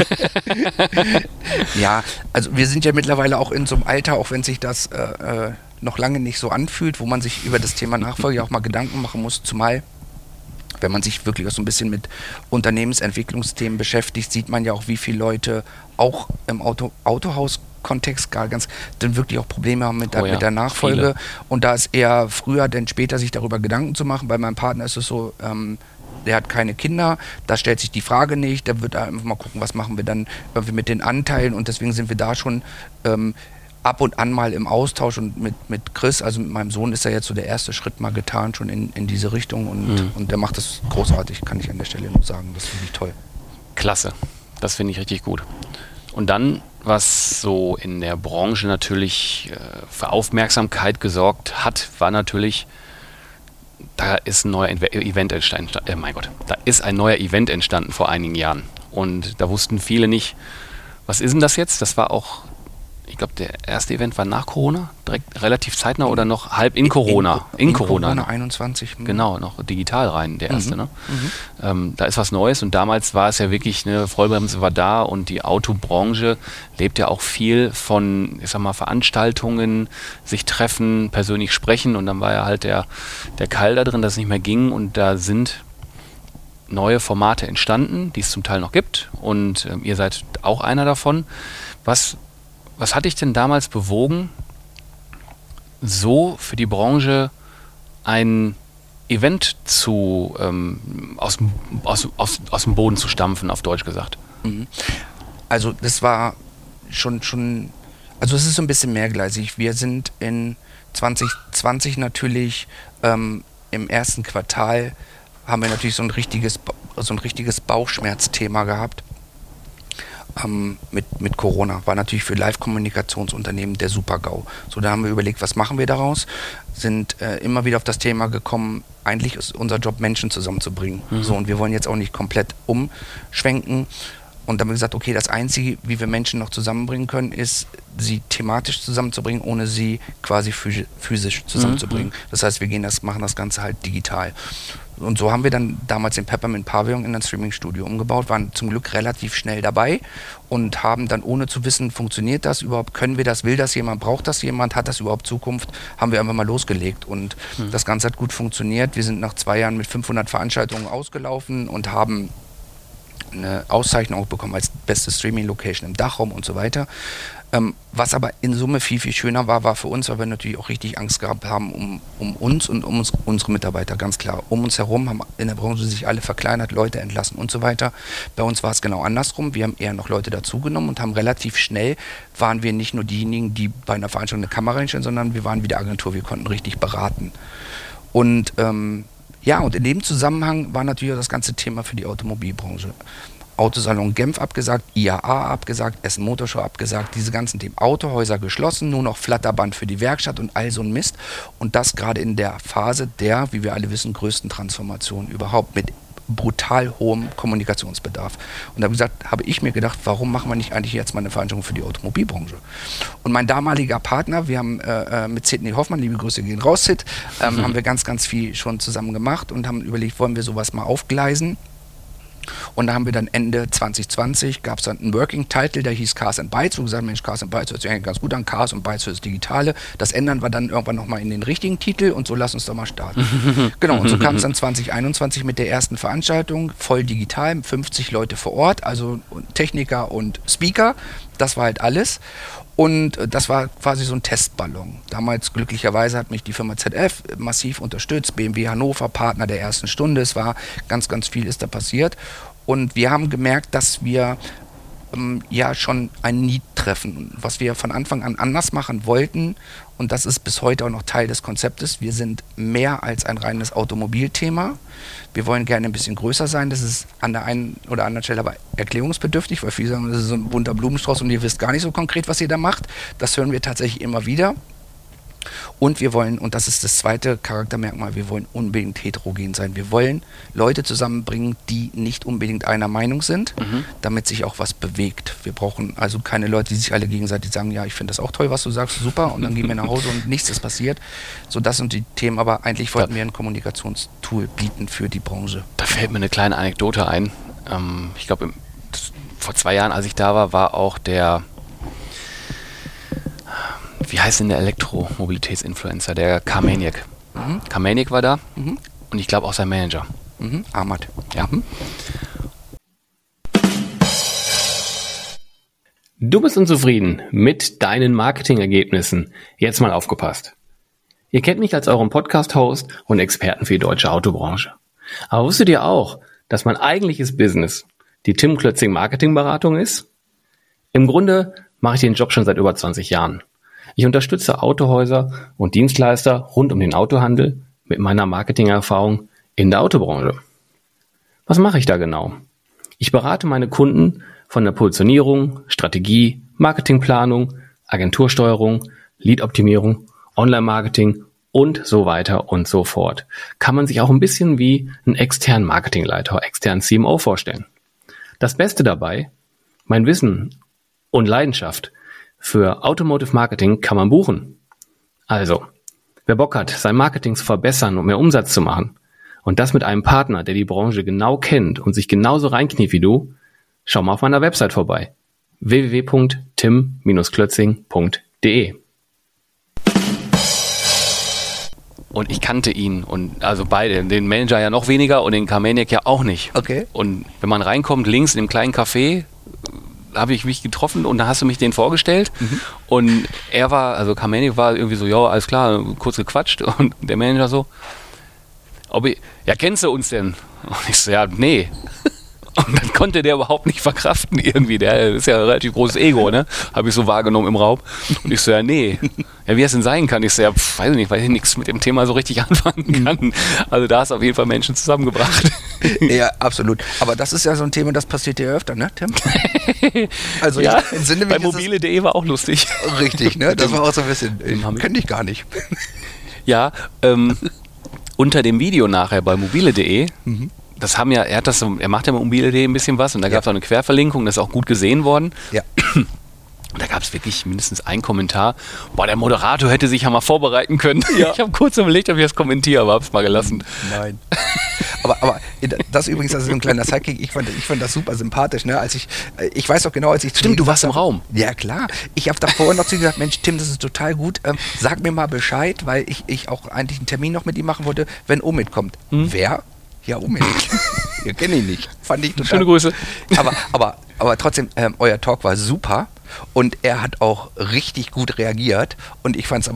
Ja, also wir sind ja mittlerweile auch in so einem Alter, auch wenn sich das noch lange nicht so anfühlt, wo man sich über das Thema Nachfolge auch mal Gedanken machen muss, zumal wenn man sich wirklich auch so ein bisschen mit Unternehmensentwicklungsthemen beschäftigt, sieht man ja auch, wie viele Leute auch im Autohaus-Kontext dann wirklich auch Probleme haben mit der Nachfolge. Viele. Und da ist eher früher denn später sich darüber Gedanken zu machen. Bei meinem Partner ist es so, der hat keine Kinder, da stellt sich die Frage nicht, da wird er einfach mal gucken, was machen wir dann irgendwie mit den Anteilen, und deswegen sind wir da schon ab und an mal im Austausch, und mit Chris, also mit meinem Sohn, ist ja jetzt so der erste Schritt mal getan, schon in diese Richtung, und der macht das großartig, kann ich an der Stelle nur sagen, das finde ich toll. Klasse, das finde ich richtig gut. Und dann, was so in der Branche natürlich für Aufmerksamkeit gesorgt hat, war natürlich, da ist ein neuer Event entstanden. Da ist ein neuer Event entstanden vor einigen Jahren. Und da wussten viele nicht, was ist denn das jetzt? Das war auch, ich glaube, der erste Event war nach Corona, direkt relativ zeitnah oder noch halb in Corona. In Corona 21. Genau, noch digital rein, der erste. Ne? Da ist was Neues, und damals war es ja wirklich, eine Vollbremse war da, und die Autobranche lebt ja auch viel von, Veranstaltungen, sich treffen, persönlich sprechen, und dann war ja halt der Keil da drin, dass es nicht mehr ging, und da sind neue Formate entstanden, die es zum Teil noch gibt, und ihr seid auch einer davon. Was hat dich denn damals bewogen, so für die Branche ein Event aus dem Boden zu stampfen, auf Deutsch gesagt? Also das war schon, also es ist so ein bisschen mehrgleisig. Wir sind in 2020 natürlich im ersten Quartal, haben wir natürlich so ein richtiges Bauchschmerzthema gehabt. Mit Corona. War natürlich für Live-Kommunikationsunternehmen der Super-GAU. So, da haben wir überlegt, was machen wir daraus? Sind immer wieder auf das Thema gekommen, eigentlich ist unser Job, Menschen zusammenzubringen. So, und wir wollen jetzt auch nicht komplett umschwenken. Und dann haben wir gesagt, okay, das Einzige, wie wir Menschen noch zusammenbringen können, ist, sie thematisch zusammenzubringen, ohne sie quasi physisch zusammenzubringen. Das heißt, machen das Ganze halt digital. Und so haben wir dann damals den Peppermint Pavillon in ein Streaming-Studio umgebaut, waren zum Glück relativ schnell dabei und haben dann, ohne zu wissen, funktioniert das überhaupt, können wir das, will das jemand, braucht das jemand, hat das überhaupt Zukunft, haben wir einfach mal losgelegt, und das Ganze hat gut funktioniert. Wir sind nach 2 Jahren mit 500 Veranstaltungen ausgelaufen und haben eine Auszeichnung auch bekommen als beste Streaming-Location im Dachraum und so weiter. Was aber in Summe viel, viel schöner war für uns, weil wir natürlich auch richtig Angst gehabt haben um uns und um unsere Mitarbeiter, ganz klar. Um uns herum haben in der Branche sich alle verkleinert, Leute entlassen und so weiter. Bei uns war es genau andersrum. Wir haben eher noch Leute dazugenommen und haben relativ schnell, waren wir nicht nur diejenigen, die bei einer Veranstaltung eine Kamera hinstellen, sondern wir waren wie der Agentur, wir konnten richtig beraten. Und und in dem Zusammenhang war natürlich auch das ganze Thema für die Automobilbranche. Autosalon Genf abgesagt, IAA abgesagt, Essen Motorshow abgesagt, diese ganzen Themen. Autohäuser geschlossen, nur noch Flatterband für die Werkstatt und all so ein Mist. Und das gerade in der Phase der, wie wir alle wissen, größten Transformation überhaupt mit brutal hohem Kommunikationsbedarf. Und da habe ich mir gedacht, warum machen wir nicht eigentlich jetzt mal eine Veranstaltung für die Automobilbranche? Und mein damaliger Partner, wir haben mit Sidney Hoffmann, liebe Grüße gehen raus, Sid, haben wir ganz, ganz viel schon zusammen gemacht und haben überlegt, wollen wir sowas mal aufgleisen? Und da haben wir dann Ende 2020, gab es dann einen Working Title, der hieß Cars and Bytes, wo wir gesagt, Mensch, Cars and Bytes hört sich eigentlich ganz gut an, Cars und Bytes für das Digitale. Das ändern wir dann irgendwann nochmal in den richtigen Titel und so lass uns doch mal starten. Genau, und so kam es dann 2021 mit der ersten Veranstaltung, voll digital, 50 Leute vor Ort, also Techniker und Speaker, das war halt alles. Und das war quasi so ein Testballon. Damals glücklicherweise hat mich die Firma ZF massiv unterstützt, BMW Hannover, Partner der ersten Stunde. Es war ganz, ganz viel ist da passiert. Und wir haben gemerkt, dass wir ja schon ein Need treffen, was wir von Anfang an anders machen wollten. Und das ist bis heute auch noch Teil des Konzeptes. Wir sind mehr als ein reines Automobilthema. Wir wollen gerne ein bisschen größer sein. Das ist an der einen oder anderen Stelle aber erklärungsbedürftig, weil viele sagen, das ist so ein bunter Blumenstrauß und ihr wisst gar nicht so konkret, was ihr da macht. Das hören wir tatsächlich immer wieder. Und wir wollen, und das ist das zweite Charaktermerkmal, wir wollen unbedingt heterogen sein. Wir wollen Leute zusammenbringen, die nicht unbedingt einer Meinung sind, damit sich auch was bewegt. Wir brauchen also keine Leute, die sich alle gegenseitig sagen, ja, ich finde das auch toll, was du sagst, super, und dann gehen wir nach Hause und nichts ist passiert. So, das sind die Themen, aber eigentlich wollten wir ein Kommunikationstool bieten für die Branche. Da fällt mir eine kleine Anekdote ein. Ich glaube, vor 2 Jahren, als ich da war, war auch der... Wie heißt denn der Elektromobilitätsinfluencer? Der Carmaniac. Carmaniac war da und ich glaube auch sein Manager. Ahmad. Ja. Du bist unzufrieden mit deinen Marketingergebnissen. Jetzt mal aufgepasst. Ihr kennt mich als euren Podcast-Host und Experten für die deutsche Autobranche. Aber wusstet ihr auch, dass mein eigentliches Business die Tim Klötzing Marketingberatung ist? Im Grunde mache ich den Job schon seit über 20 Jahren. Ich unterstütze Autohäuser und Dienstleister rund um den Autohandel mit meiner Marketingerfahrung in der Autobranche. Was mache ich da genau? Ich berate meine Kunden von der Positionierung, Strategie, Marketingplanung, Agentursteuerung, Lead-Optimierung, Online-Marketing und so weiter und so fort. Kann man sich auch ein bisschen wie einen externen Marketingleiter, externen CMO vorstellen. Das Beste dabei, mein Wissen und Leidenschaft für Automotive Marketing kann man buchen. Also, wer Bock hat, sein Marketing zu verbessern und mehr Umsatz zu machen und das mit einem Partner, der die Branche genau kennt und sich genauso reinkniet wie du, schau mal auf meiner Website vorbei. www.tim-klötzing.de. Und ich kannte ihn und also beide, den Manager ja noch weniger und den Carmaniac ja auch nicht. Okay. Und wenn man reinkommt, links in dem kleinen Café, habe ich mich getroffen und da hast du mich den vorgestellt und er war, also Carmaniac war irgendwie so, ja, alles klar, kurz gequatscht und der Manager so, ja, kennst du uns denn? Und ich so, ja, nee. Und dann konnte der überhaupt nicht verkraften irgendwie, der ist ja ein relativ großes Ego, ne? Habe ich so wahrgenommen im Raum. Und ich so, ja, nee. Ja, wie es denn sein kann? Ich so, ja, weiß ich nicht, weil ich nichts mit dem Thema so richtig anfangen kann. Also da hast du auf jeden Fall Menschen zusammengebracht. Ja, absolut. Aber das ist ja so ein Thema, das passiert ja öfter, ne, Tim? Also ja, im Sinne bei mobile.de war auch lustig. Richtig, ne? Das war auch so ein bisschen, könnte ich gar nicht. Ja, unter dem Video nachher bei mobile.de, das haben ja, er macht ja bei mobile.de ein bisschen was und da gab es auch eine Querverlinkung, das ist auch gut gesehen worden. Ja. Und da gab es wirklich mindestens einen Kommentar, boah, der Moderator hätte sich ja mal vorbereiten können. Ja. Ich habe kurz überlegt, ob ich das kommentiere, aber habe es mal gelassen. Nein. Aber das übrigens, das ist so ein kleiner Sidekick, ich fand das super sympathisch, ne? Als ich weiß doch genau, als ich... Stimmt, du warst im Raum. Ja, klar. Ich habe da vorhin noch zu ihm gesagt, Mensch, Tim, das ist total gut, sag mir mal Bescheid, weil ich auch eigentlich einen Termin noch mit ihm machen wollte, wenn Omid kommt. Wer? Ja, Omid. Wir kennen ihn nicht. Fand ich total... Schöne Grüße. Aber trotzdem, euer Talk war super und er hat auch richtig gut reagiert und ich fand es aber auch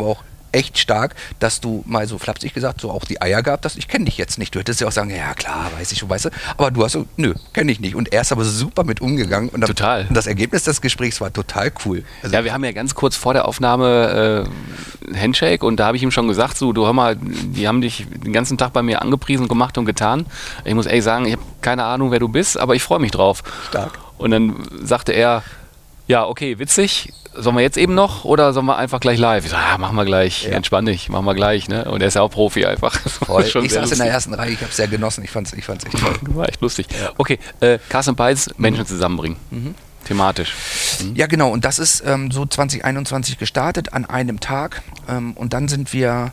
echt stark, dass du mal so flapsig gesagt, so auch die Eier gehabt hast, ich kenne dich jetzt nicht. Du hättest ja auch sagen, ja klar, weiß ich schon, weißt du. Aber du hast so, nö, kenne ich nicht. Und er ist aber super mit umgegangen. Und total. Und das Ergebnis des Gesprächs war total cool. Also ja, wir haben ja ganz kurz vor der Aufnahme Handshake und da habe ich ihm schon gesagt, so, du hör mal, die haben dich den ganzen Tag bei mir angepriesen, gemacht und getan. Ich muss ehrlich sagen, ich habe keine Ahnung, wer du bist, aber ich freue mich drauf. Stark. Und dann sagte er, ja, okay, witzig. Sollen wir jetzt eben noch oder sollen wir einfach gleich live? Ich sage, ja, machen wir gleich, entspann dich, machen wir gleich. Ne? Und er ist ja auch Profi einfach. Voll. Ich saß in der ersten Reihe, ich habe es sehr genossen, ich fand's echt toll. War echt lustig. Ja. Okay, Carsten Peitz, Menschen zusammenbringen. Thematisch. Ja, genau. Und das ist so 2021 gestartet an einem Tag. Und dann sind wir,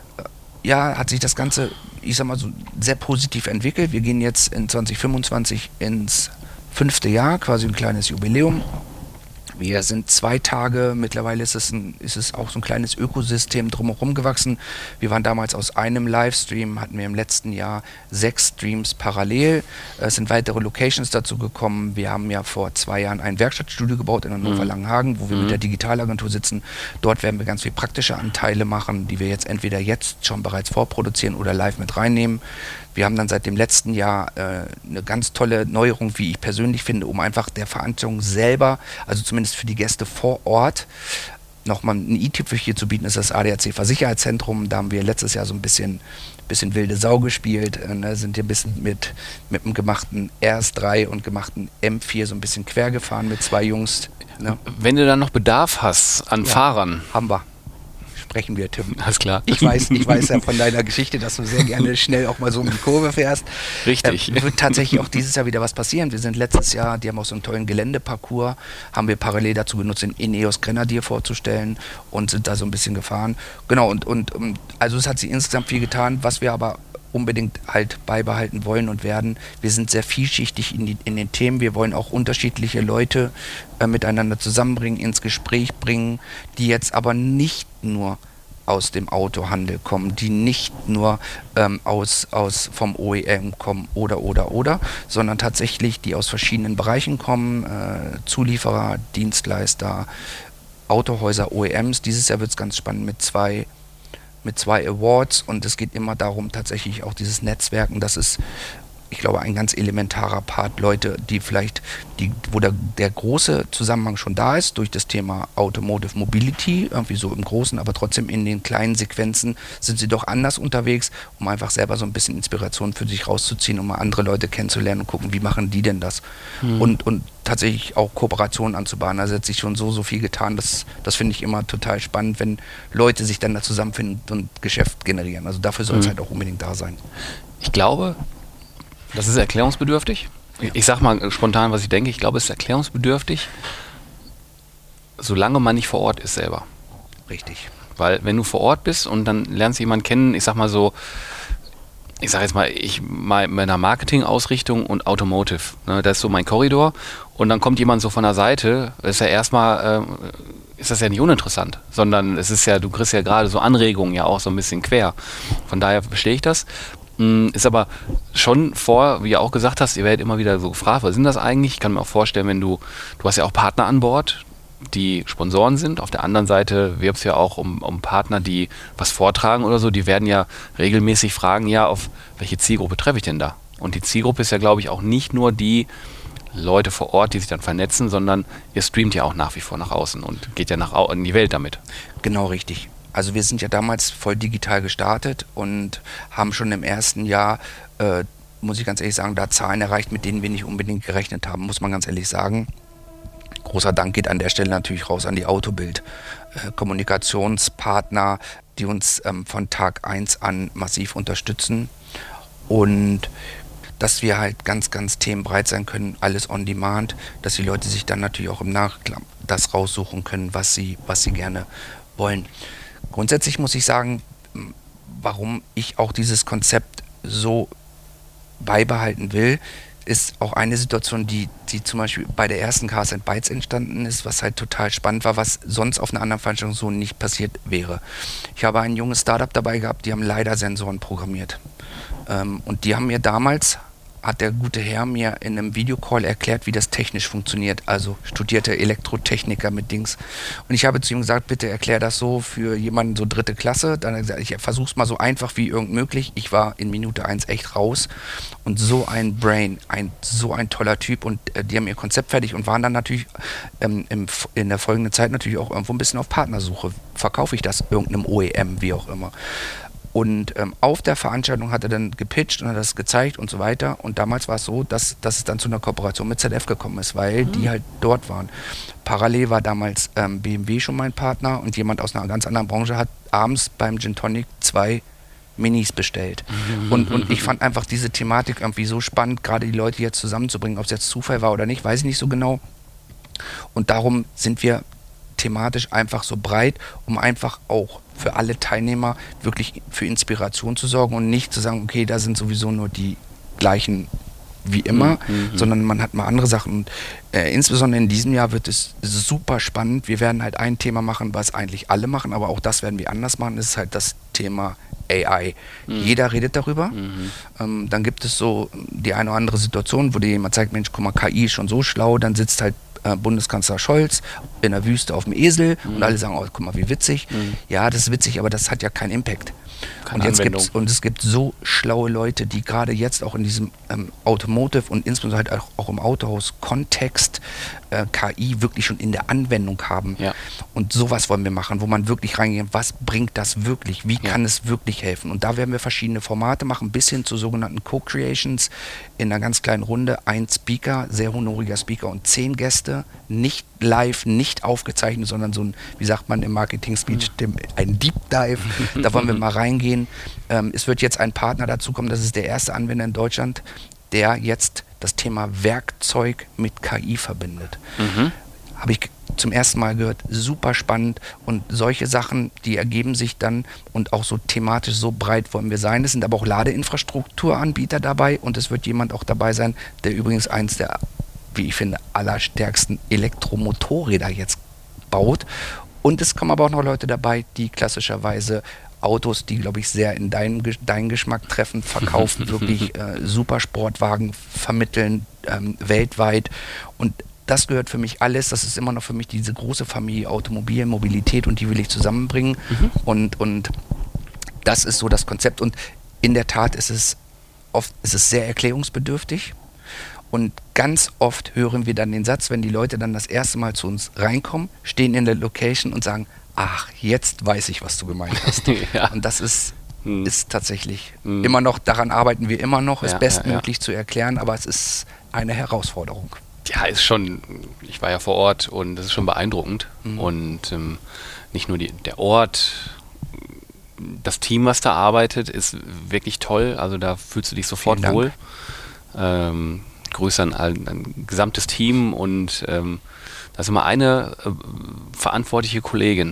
hat sich das Ganze, ich sag mal so, sehr positiv entwickelt. Wir gehen jetzt in 2025 ins 5. Jahr, quasi ein kleines Jubiläum. Wir sind 2 Tage, mittlerweile ist es auch so ein kleines Ökosystem drumherum gewachsen. Wir waren damals aus einem Livestream, hatten wir im letzten Jahr 6 Streams parallel. Es sind weitere Locations dazu gekommen. Wir haben ja vor 2 Jahren ein Werkstattstudio gebaut in Hannover Langenhagen, wo wir mit der Digitalagentur sitzen. Dort werden wir ganz viel praktische Anteile machen, die wir entweder jetzt schon bereits vorproduzieren oder live mit reinnehmen. Wir haben dann seit dem letzten Jahr eine ganz tolle Neuerung, wie ich persönlich finde, um einfach der Veranstaltung selber, also zumindest für die Gäste vor Ort, nochmal ein i-Tüpfelchen zu bieten, ist das ADAC Versicherheitszentrum. Da haben wir letztes Jahr so ein bisschen wilde Sau gespielt, sind hier ein bisschen mit einem gemachten RS3 und gemachten M4 so ein bisschen quer gefahren mit 2 Jungs. Ne? Wenn du dann noch Bedarf hast an Fahrern. Haben wir. Sprechen wir, Tim. Alles klar. Ich weiß ja von deiner Geschichte, dass du sehr gerne schnell auch mal so um die Kurve fährst. Richtig. Wird tatsächlich auch dieses Jahr wieder was passieren. Wir sind letztes Jahr, die haben auch so einen tollen Geländeparcours, haben wir parallel dazu genutzt, den Ineos Grenadier vorzustellen und sind da so ein bisschen gefahren. Genau, und also es hat sich insgesamt viel getan, was wir aber unbedingt halt beibehalten wollen und werden. Wir sind sehr vielschichtig in den Themen. Wir wollen auch unterschiedliche Leute miteinander zusammenbringen, ins Gespräch bringen, die jetzt aber nicht nur aus dem Autohandel kommen, die nicht nur vom OEM kommen oder, sondern tatsächlich die aus verschiedenen Bereichen kommen, Zulieferer, Dienstleister, Autohäuser, OEMs. Dieses Jahr wird es ganz spannend mit zwei Awards und es geht immer darum, tatsächlich auch dieses Netzwerken, das ist, ich glaube, ein ganz elementarer Part, Leute, wo der große Zusammenhang schon da ist, durch das Thema Automotive Mobility, irgendwie so im Großen, aber trotzdem in den kleinen Sequenzen sind sie doch anders unterwegs, um einfach selber so ein bisschen Inspiration für sich rauszuziehen, um mal andere Leute kennenzulernen und gucken, wie machen die denn das? Und tatsächlich auch Kooperationen anzubahnen. Da hat sich schon so viel getan, das finde ich immer total spannend, wenn Leute sich dann da zusammenfinden und Geschäft generieren. Also dafür soll es halt auch unbedingt da sein. Ich glaube, das ist erklärungsbedürftig. Ja. Ich sag mal spontan, was ich denke. Ich glaube, es ist erklärungsbedürftig, solange man nicht vor Ort ist selber. Richtig. Weil wenn du vor Ort bist und dann lernst du jemanden kennen, ich sag jetzt mal, ich mit einer Marketing-Ausrichtung und Automotive, ne, das ist so mein Korridor und dann kommt jemand so von der Seite, das ist ja erstmal, ist das ja nicht uninteressant, sondern es ist ja, du kriegst ja gerade so Anregungen ja auch so ein bisschen quer. Von daher verstehe ich das. Ist aber schon wie ihr auch gesagt hast, ihr werdet immer wieder so gefragt, was sind das eigentlich? Ich kann mir auch vorstellen, wenn du hast ja auch Partner an Bord, die Sponsoren sind. Auf der anderen Seite wirbst du ja auch um Partner, die was vortragen oder so. Die werden ja regelmäßig fragen, ja, auf welche Zielgruppe treffe ich denn da? Und die Zielgruppe ist ja, glaube ich, auch nicht nur die Leute vor Ort, die sich dann vernetzen, sondern ihr streamt ja auch nach wie vor nach außen und geht ja in die Welt damit. Genau, richtig. Also wir sind ja damals voll digital gestartet und haben schon im ersten Jahr, muss ich ganz ehrlich sagen, da Zahlen erreicht, mit denen wir nicht unbedingt gerechnet haben, muss man ganz ehrlich sagen. Großer Dank geht an der Stelle natürlich raus an die Autobild. Kommunikationspartner, die uns von Tag 1 an massiv unterstützen und dass wir halt ganz, ganz themenbreit sein können, alles on demand, dass die Leute sich dann natürlich auch im Nachklapp das raussuchen können, was sie gerne wollen. Grundsätzlich muss ich sagen, warum ich auch dieses Konzept so beibehalten will, ist auch eine Situation, die zum Beispiel bei der ersten Cars and Bytes entstanden ist, was halt total spannend war, was sonst auf einer anderen Veranstaltung so nicht passiert wäre. Ich habe ein junges Startup dabei gehabt, die haben LiDAR-Sensoren programmiert. Und die haben mir damals hat der gute Herr mir in einem Videocall erklärt, wie das technisch funktioniert. Also studierte Elektrotechniker mit Dings. Und ich habe zu ihm gesagt, bitte erklär das so für jemanden so 3. Klasse. Dann hat er gesagt, ich versuch's mal so einfach wie irgend möglich. Ich war in Minute 1 echt raus. Und so ein Brain, so ein toller Typ. Und die haben ihr Konzept fertig und waren dann natürlich in der folgenden Zeit natürlich auch irgendwo ein bisschen auf Partnersuche. Verkaufe ich das irgendeinem OEM, wie auch immer. Und auf der Veranstaltung hat er dann gepitcht und hat das gezeigt und so weiter. Und damals war es so, dass es dann zu einer Kooperation mit ZF gekommen ist, weil die halt dort waren. Parallel war damals BMW schon mein Partner und jemand aus einer ganz anderen Branche hat abends beim Gin Tonic 2 Minis bestellt. Und ich fand einfach diese Thematik irgendwie so spannend, gerade die Leute jetzt zusammenzubringen. Ob es jetzt Zufall war oder nicht, weiß ich nicht so genau. Und darum sind wir thematisch einfach so breit, um einfach auch für alle Teilnehmer wirklich für Inspiration zu sorgen und nicht zu sagen, okay, da sind sowieso nur die gleichen wie immer, sondern man hat mal andere Sachen. Und insbesondere in diesem Jahr wird es super spannend. Wir werden halt ein Thema machen, was eigentlich alle machen, aber auch das werden wir anders machen. Das ist halt das Thema AI. Jeder redet darüber. Dann gibt es so die eine oder andere Situation, wo dir jemand zeigt, Mensch, guck mal, KI ist schon so schlau, dann sitzt halt Bundeskanzler Scholz in der Wüste auf dem Esel und alle sagen, oh, guck mal, wie witzig. Ja, das ist witzig, aber das hat ja keinen Impact. Und es gibt so schlaue Leute, die gerade jetzt auch in diesem Automotive und insbesondere halt auch im Autohaus-Kontext KI wirklich schon in der Anwendung haben. Ja. Und sowas wollen wir machen, wo man wirklich reingeht, was bringt das wirklich, wie kann es wirklich helfen. Und da werden wir verschiedene Formate machen, bis hin zu sogenannten Co-Creations in einer ganz kleinen Runde. Ein Speaker, sehr honoriger Speaker und 10 Gäste, nicht live, nicht aufgezeichnet, sondern so ein, wie sagt man im Marketing-Speech, ein Deep Dive. Da wollen wir mal reingehen. Es wird jetzt ein Partner dazukommen, das ist der erste Anwender in Deutschland, der jetzt das Thema Werkzeug mit KI verbindet. Habe ich zum ersten Mal gehört, super spannend und solche Sachen, die ergeben sich dann und auch so thematisch so breit wollen wir sein. Es sind aber auch Ladeinfrastrukturanbieter dabei und es wird jemand auch dabei sein, der übrigens eins der, wie ich finde, allerstärksten Elektromotorräder jetzt baut. Und es kommen aber auch noch Leute dabei, die klassischerweise Autos, die, glaube ich, sehr in deinen Geschmack treffen, verkaufen, wirklich super Sportwagen vermitteln, weltweit. Und das gehört für mich alles, das ist immer noch für mich diese große Familie Automobil, Mobilität und die will ich zusammenbringen. Und das ist so das Konzept. Und in der Tat ist es sehr erklärungsbedürftig. Und ganz oft hören wir dann den Satz, wenn die Leute dann das erste Mal zu uns reinkommen, stehen in der Location und sagen, ach, jetzt weiß ich, was du gemeint hast. Ja. Und das ist tatsächlich immer noch, daran arbeiten wir immer noch, es bestmöglich zu erklären, aber es ist eine Herausforderung. Ja, ist schon, ich war ja vor Ort und das ist schon beeindruckend. Und nicht nur der Ort, das Team, was da arbeitet, ist wirklich toll. Also da fühlst du dich sofort wohl. Grüße an ein gesamtes Team und da ist immer eine verantwortliche Kollegin.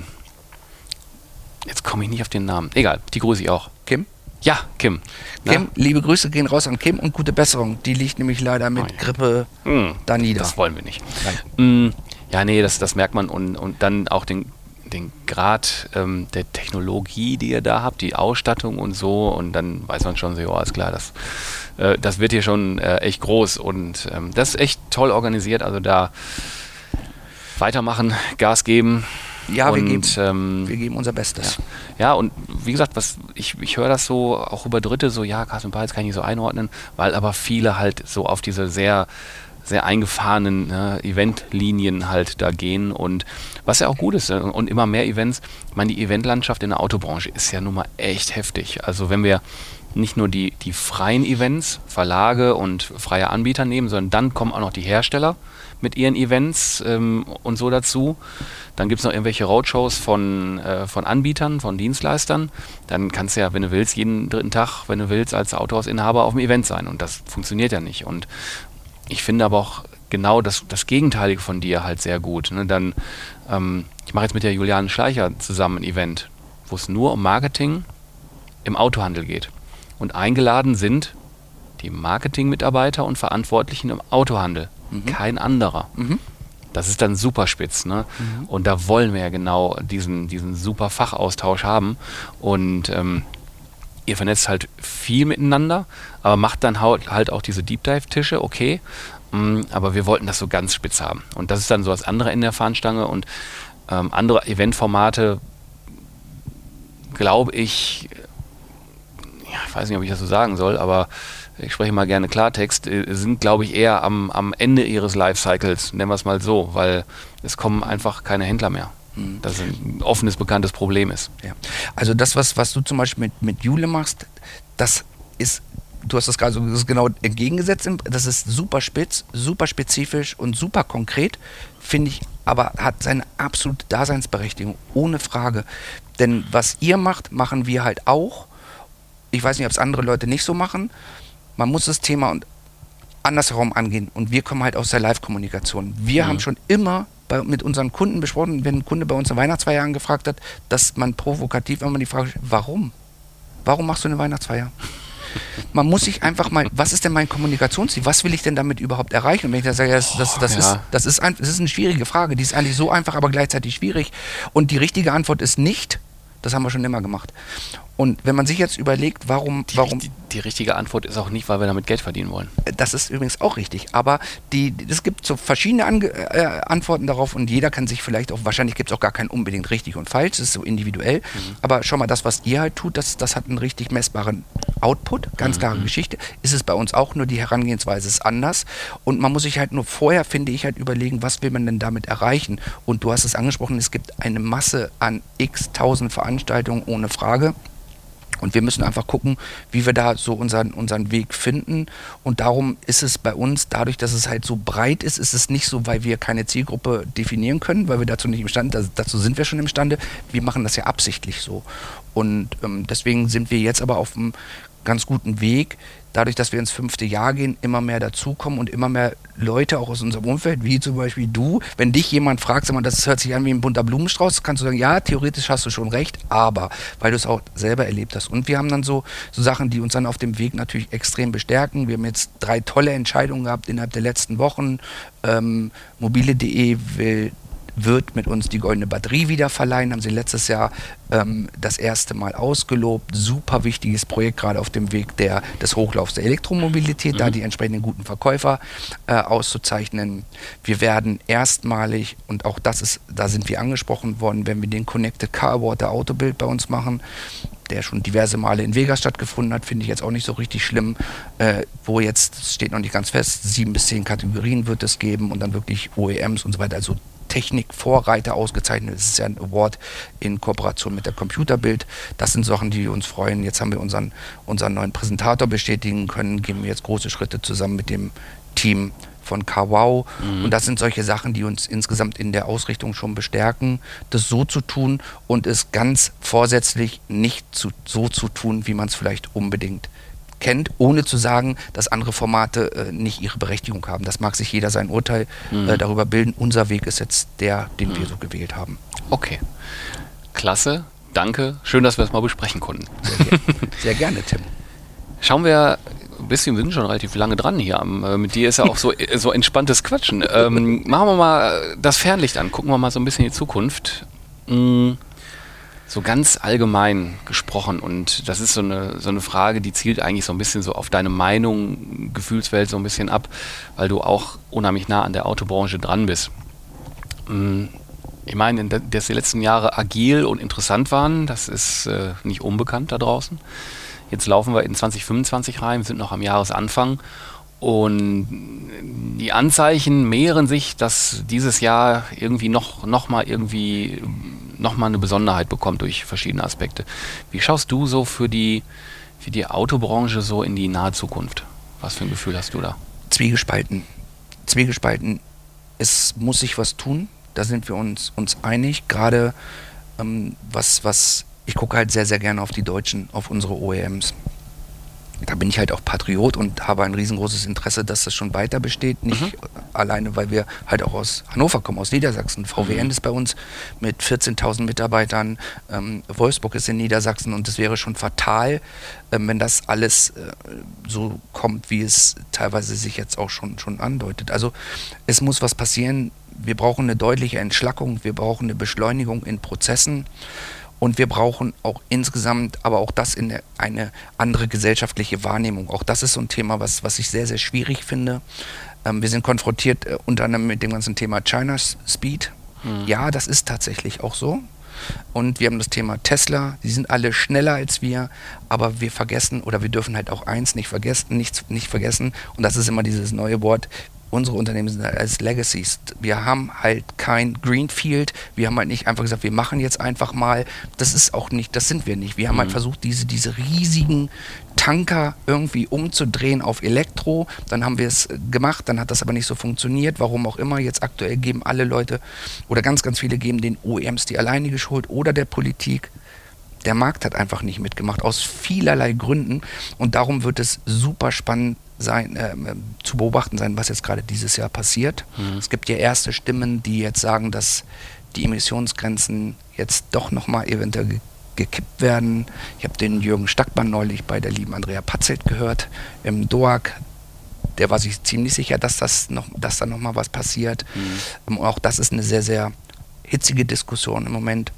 Jetzt komme ich nicht auf den Namen. Egal, die grüße ich auch. Kim? Ja, Kim. Kim, liebe Grüße gehen raus an Kim und gute Besserung. Die liegt nämlich leider mit Grippe da nieder. Das wollen wir nicht. Ja, nee, das merkt man und dann auch den Grad der Technologie, die ihr da habt, die Ausstattung und so und dann weiß man schon so, ja, ist klar, das wird hier schon echt groß und das ist echt toll organisiert, also da weitermachen, Gas geben. Ja, und, wir geben unser Bestes. Ja, und wie gesagt, ich höre das so auch über Dritte, so ja, Carsten Peitz kann ich nicht so einordnen, weil aber viele halt so auf diese sehr, sehr eingefahrenen Eventlinien halt da gehen und was ja auch gut ist und immer mehr Events. Ich meine, die Eventlandschaft in der Autobranche ist ja nun mal echt heftig. Also wenn wir nicht nur die freien Events, Verlage und freie Anbieter nehmen, sondern dann kommen auch noch die Hersteller mit ihren Events und so dazu. Dann gibt es noch irgendwelche Roadshows von Anbietern, von Dienstleistern. Dann kannst du ja, wenn du willst, jeden 3. Tag, wenn du willst, als Autohausinhaber auf dem Event sein. Und das funktioniert ja nicht. Und ich finde aber auch genau das Gegenteilige von dir halt sehr gut. Ne? Dann, ich mache jetzt mit der Juliane Schleicher zusammen ein Event, wo es nur um Marketing im Autohandel geht. Und eingeladen sind die Marketingmitarbeiter und Verantwortlichen im Autohandel. Kein anderer. Das ist dann super spitz. Ne? Und da wollen wir ja genau diesen super Fachaustausch haben. Und ihr vernetzt halt viel miteinander, aber macht dann halt auch diese Deep Dive Tische, okay. Aber wir wollten das so ganz spitz haben. Und das ist dann so das andere Ende der Fahnenstange und andere Eventformate, glaube ich, ich weiß nicht, ob ich das so sagen soll, aber ich spreche mal gerne Klartext, sind, glaube ich, eher am Ende ihres Lifecycles, nennen wir es mal so, weil es kommen einfach keine Händler mehr. Das ein offenes, bekanntes Problem ist. Ja. Also das, was du zum Beispiel mit Jule machst, das ist, du hast das gerade so, das ist genau entgegengesetzt, das ist super spitz, super spezifisch und super konkret, finde ich, aber hat seine absolute Daseinsberechtigung, ohne Frage. Denn was ihr macht, machen wir halt auch. Ich weiß nicht, ob es andere Leute nicht so machen. Man muss das Thema andersherum angehen und wir kommen halt aus der Live-Kommunikation. Wir haben schon immer mit unseren Kunden besprochen, wenn ein Kunde bei uns eine Weihnachtsfeier angefragt hat, dass man provokativ immer die Frage stellt, warum? Warum machst du eine Weihnachtsfeier? Man muss sich einfach mal, was ist denn mein Kommunikationsziel? Was will ich denn damit überhaupt erreichen? Und wenn ich dann sage, das ist eine schwierige Frage, die ist eigentlich so einfach, aber gleichzeitig schwierig. Und die richtige Antwort ist nicht, das haben wir schon immer gemacht. Und wenn man sich jetzt überlegt, warum... Die richtige Antwort ist auch nicht, weil wir damit Geld verdienen wollen. Das ist übrigens auch richtig, aber es gibt so verschiedene Antworten darauf und jeder kann sich vielleicht auch, wahrscheinlich gibt es auch gar kein unbedingt richtig und falsch, das ist so individuell, aber schau mal, das, was ihr halt tut, das hat einen richtig messbaren Output, ganz klare Geschichte, ist es bei uns auch, nur die Herangehensweise ist anders und man muss sich halt nur vorher, finde ich, halt überlegen, was will man denn damit erreichen und du hast es angesprochen, es gibt eine Masse an x-tausend Veranstaltungen, ohne Frage. Und wir müssen einfach gucken, wie wir da so unseren Weg finden. Und darum ist es bei uns, dadurch, dass es halt so breit ist, ist es nicht so, weil wir keine Zielgruppe definieren können, weil wir dazu nicht imstande, dazu sind wir schon imstande. Wir machen das ja absichtlich so. Und deswegen sind wir jetzt aber auf einem ganz guten Weg, dadurch, dass wir ins 5. Jahr gehen, immer mehr dazukommen und immer mehr Leute auch aus unserem Umfeld, wie zum Beispiel du, wenn dich jemand fragt, sag mal, das hört sich an wie ein bunter Blumenstrauß, kannst du sagen, ja, theoretisch hast du schon recht, aber, weil du es auch selber erlebt hast. Und wir haben dann so Sachen, die uns dann auf dem Weg natürlich extrem bestärken. Wir haben jetzt 3 tolle Entscheidungen gehabt innerhalb der letzten Wochen. Mobile.de wird mit uns die goldene Batterie wieder verleihen, haben sie letztes Jahr das erste Mal ausgelobt. Super wichtiges Projekt, gerade auf dem Weg des Hochlaufs der Elektromobilität, da die entsprechenden guten Verkäufer auszuzeichnen. Wir werden erstmalig, und auch da sind wir angesprochen worden, wenn wir den Connected Car Award der Autobild bei uns machen, der schon diverse Male in Vegas stattgefunden hat, finde ich jetzt auch nicht so richtig schlimm, wo jetzt, steht noch nicht ganz fest, 7 bis 10 Kategorien wird es geben und dann wirklich OEMs und so weiter, also Technikvorreiter ausgezeichnet. Das ist ja ein Award in Kooperation mit der Computerbild. Das sind Sachen, die uns freuen. Jetzt haben wir unseren neuen Präsentator bestätigen können, gehen wir jetzt große Schritte zusammen mit dem Team von CarWow. Und das sind solche Sachen, die uns insgesamt in der Ausrichtung schon bestärken, das so zu tun und es ganz vorsätzlich nicht so zu tun, wie man es vielleicht unbedingt kennt, ohne zu sagen, dass andere Formate nicht ihre Berechtigung haben. Das mag sich jeder sein Urteil darüber bilden. Unser Weg ist jetzt der, den wir so gewählt haben. Okay. Klasse. Danke. Schön, dass wir das mal besprechen konnten. Sehr gerne, Tim. Schauen wir wir sind schon relativ lange dran hier. Mit dir ist ja auch so entspanntes Quatschen. Machen wir mal das Fernlicht an. Gucken wir mal so ein bisschen in die Zukunft. So ganz allgemein gesprochen, und das ist so eine Frage, die zielt eigentlich so ein bisschen so auf deine Meinung, Gefühlswelt so ein bisschen ab, weil du auch unheimlich nah an der Autobranche dran bist. Ich meine, dass die letzten Jahre agil und interessant waren, das ist nicht unbekannt da draußen. Jetzt laufen wir in 2025 rein, wir sind noch am Jahresanfang und die Anzeichen mehren sich, dass dieses Jahr irgendwie noch mal eine Besonderheit bekommt durch verschiedene Aspekte. Wie schaust du so für die Autobranche so in die nahe Zukunft? Was für ein Gefühl hast du da? Zwiegespalten. Es muss sich was tun, da sind wir uns einig. Gerade ich gucke halt sehr, sehr gerne auf die Deutschen, auf unsere OEMs. Da bin ich halt auch Patriot und habe ein riesengroßes Interesse, dass das schon weiter besteht. Nicht alleine, weil wir halt auch aus Hannover kommen, aus Niedersachsen. VWN ist bei uns mit 14.000 Mitarbeitern. Wolfsburg ist in Niedersachsen und es wäre schon fatal, wenn das alles so kommt, wie es teilweise sich jetzt auch schon andeutet. Also es muss was passieren. Wir brauchen eine deutliche Entschlackung. Wir brauchen eine Beschleunigung in Prozessen. Und wir brauchen auch insgesamt, aber auch das in eine andere gesellschaftliche Wahrnehmung. Auch das ist so ein Thema, was ich sehr, sehr schwierig finde. Wir sind konfrontiert unter anderem mit dem ganzen Thema China Speed. Ja, das ist tatsächlich auch so. Und wir haben das Thema Tesla, die sind alle schneller als wir, aber wir vergessen oder wir dürfen halt auch eins nicht vergessen, und das ist immer dieses neue Wort: unsere Unternehmen sind als Legacies. Wir haben halt kein Greenfield, wir haben halt nicht einfach gesagt, wir machen jetzt einfach mal, das sind wir nicht. Wir haben halt versucht, diese riesigen Tanker irgendwie umzudrehen auf Elektro, dann haben wir es gemacht, dann hat das aber nicht so funktioniert, warum auch immer. Jetzt aktuell geben alle Leute oder ganz, ganz viele geben den OEMs die alleinige Schuld oder der Politik. Der Markt hat einfach nicht mitgemacht, aus vielerlei Gründen, und darum wird es super spannend sein, zu beobachten sein, was jetzt gerade dieses Jahr passiert. Es gibt ja erste Stimmen, die jetzt sagen, dass die Emissionsgrenzen jetzt doch nochmal eventuell gekippt werden. Ich habe den Jürgen Stackmann neulich bei der lieben Andrea Patzelt gehört im DOAG. Der war sich ziemlich sicher, dass da nochmal was passiert. Auch das ist eine sehr, sehr hitzige Diskussion im Moment.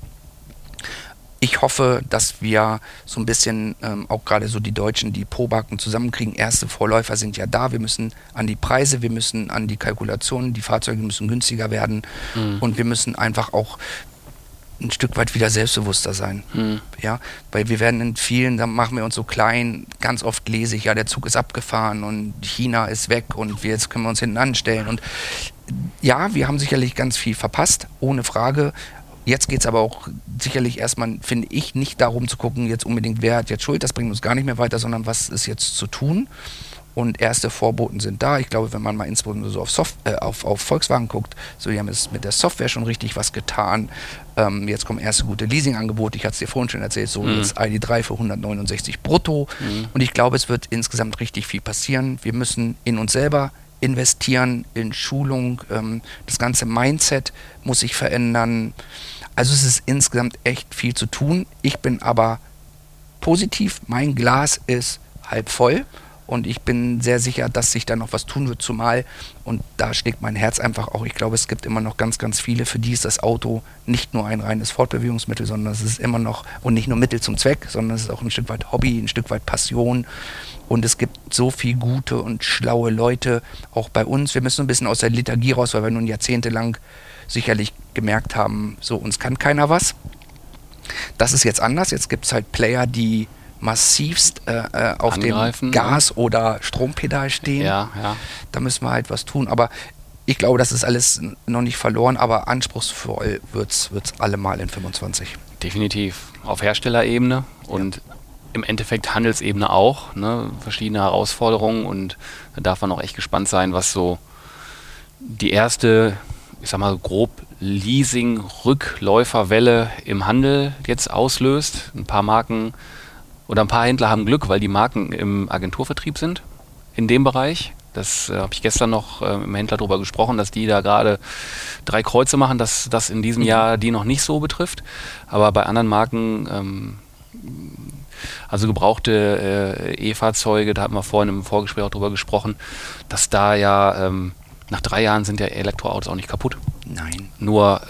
Ich hoffe, dass wir so ein bisschen, auch gerade so die Deutschen, die Probaken zusammenkriegen. Erste Vorläufer sind ja da. Wir müssen an die Preise, wir müssen an die Kalkulationen, die Fahrzeuge müssen günstiger werden. Und wir müssen einfach auch ein Stück weit wieder selbstbewusster sein. Ja, weil wir werden in vielen, da machen wir uns so klein, ganz oft lese ich, ja, der Zug ist abgefahren und China ist weg und jetzt können wir uns hinten anstellen. Und ja, wir haben sicherlich ganz viel verpasst, ohne Frage. Jetzt geht es aber auch sicherlich erstmal, finde ich, nicht darum zu gucken, jetzt unbedingt, wer hat jetzt Schuld, das bringt uns gar nicht mehr weiter, sondern was ist jetzt zu tun. Und erste Vorboten sind da. Ich glaube, wenn man mal insbesondere so auf Volkswagen guckt, so, die haben jetzt mit der Software schon richtig was getan. Jetzt kommen erste gute Leasingangebote. Ich hatte es dir vorhin schon erzählt, so das ID.3 für 169 brutto. Und ich glaube, es wird insgesamt richtig viel passieren. Wir müssen in uns selber investieren, in Schulung. Das ganze Mindset muss sich verändern. Also es ist insgesamt echt viel zu tun. Ich bin aber positiv. Mein Glas ist halb voll. Und ich bin sehr sicher, dass sich da noch was tun wird, zumal, und da schlägt mein Herz einfach auch, ich glaube, es gibt immer noch ganz, ganz viele, für die ist das Auto nicht nur ein reines Fortbewegungsmittel, sondern es ist immer noch, und nicht nur Mittel zum Zweck, sondern es ist auch ein Stück weit Hobby, ein Stück weit Passion. Und es gibt so viel gute und schlaue Leute, auch bei uns. Wir müssen ein bisschen aus der Lethargie raus, weil wir nun jahrzehntelang sicherlich gemerkt haben, so, uns kann keiner was. Das ist jetzt anders. Jetzt gibt es halt Player, die massivst auf dem Gas- oder Strompedal stehen. Ja. Da müssen wir halt was tun. Aber ich glaube, das ist alles noch nicht verloren, aber anspruchsvoll wird's allemal in 25. Definitiv. Auf Herstellerebene und im Endeffekt Handelsebene auch. Ne? Verschiedene Herausforderungen, und da darf man auch echt gespannt sein, was so die erste, ich sag mal grob, Leasing-Rückläuferwelle im Handel jetzt auslöst. Ein paar Marken oder ein paar Händler haben Glück, weil die Marken im Agenturvertrieb sind in dem Bereich. Das habe ich gestern noch mit dem Händler darüber gesprochen, dass die da gerade 3 Kreuze machen, dass das in diesem Jahr die noch nicht so betrifft. Aber bei anderen Marken, also gebrauchte E-Fahrzeuge, da hatten wir vorhin im Vorgespräch auch drüber gesprochen, dass da ja nach 3 Jahren sind ja Elektroautos auch nicht kaputt. Nein. Nur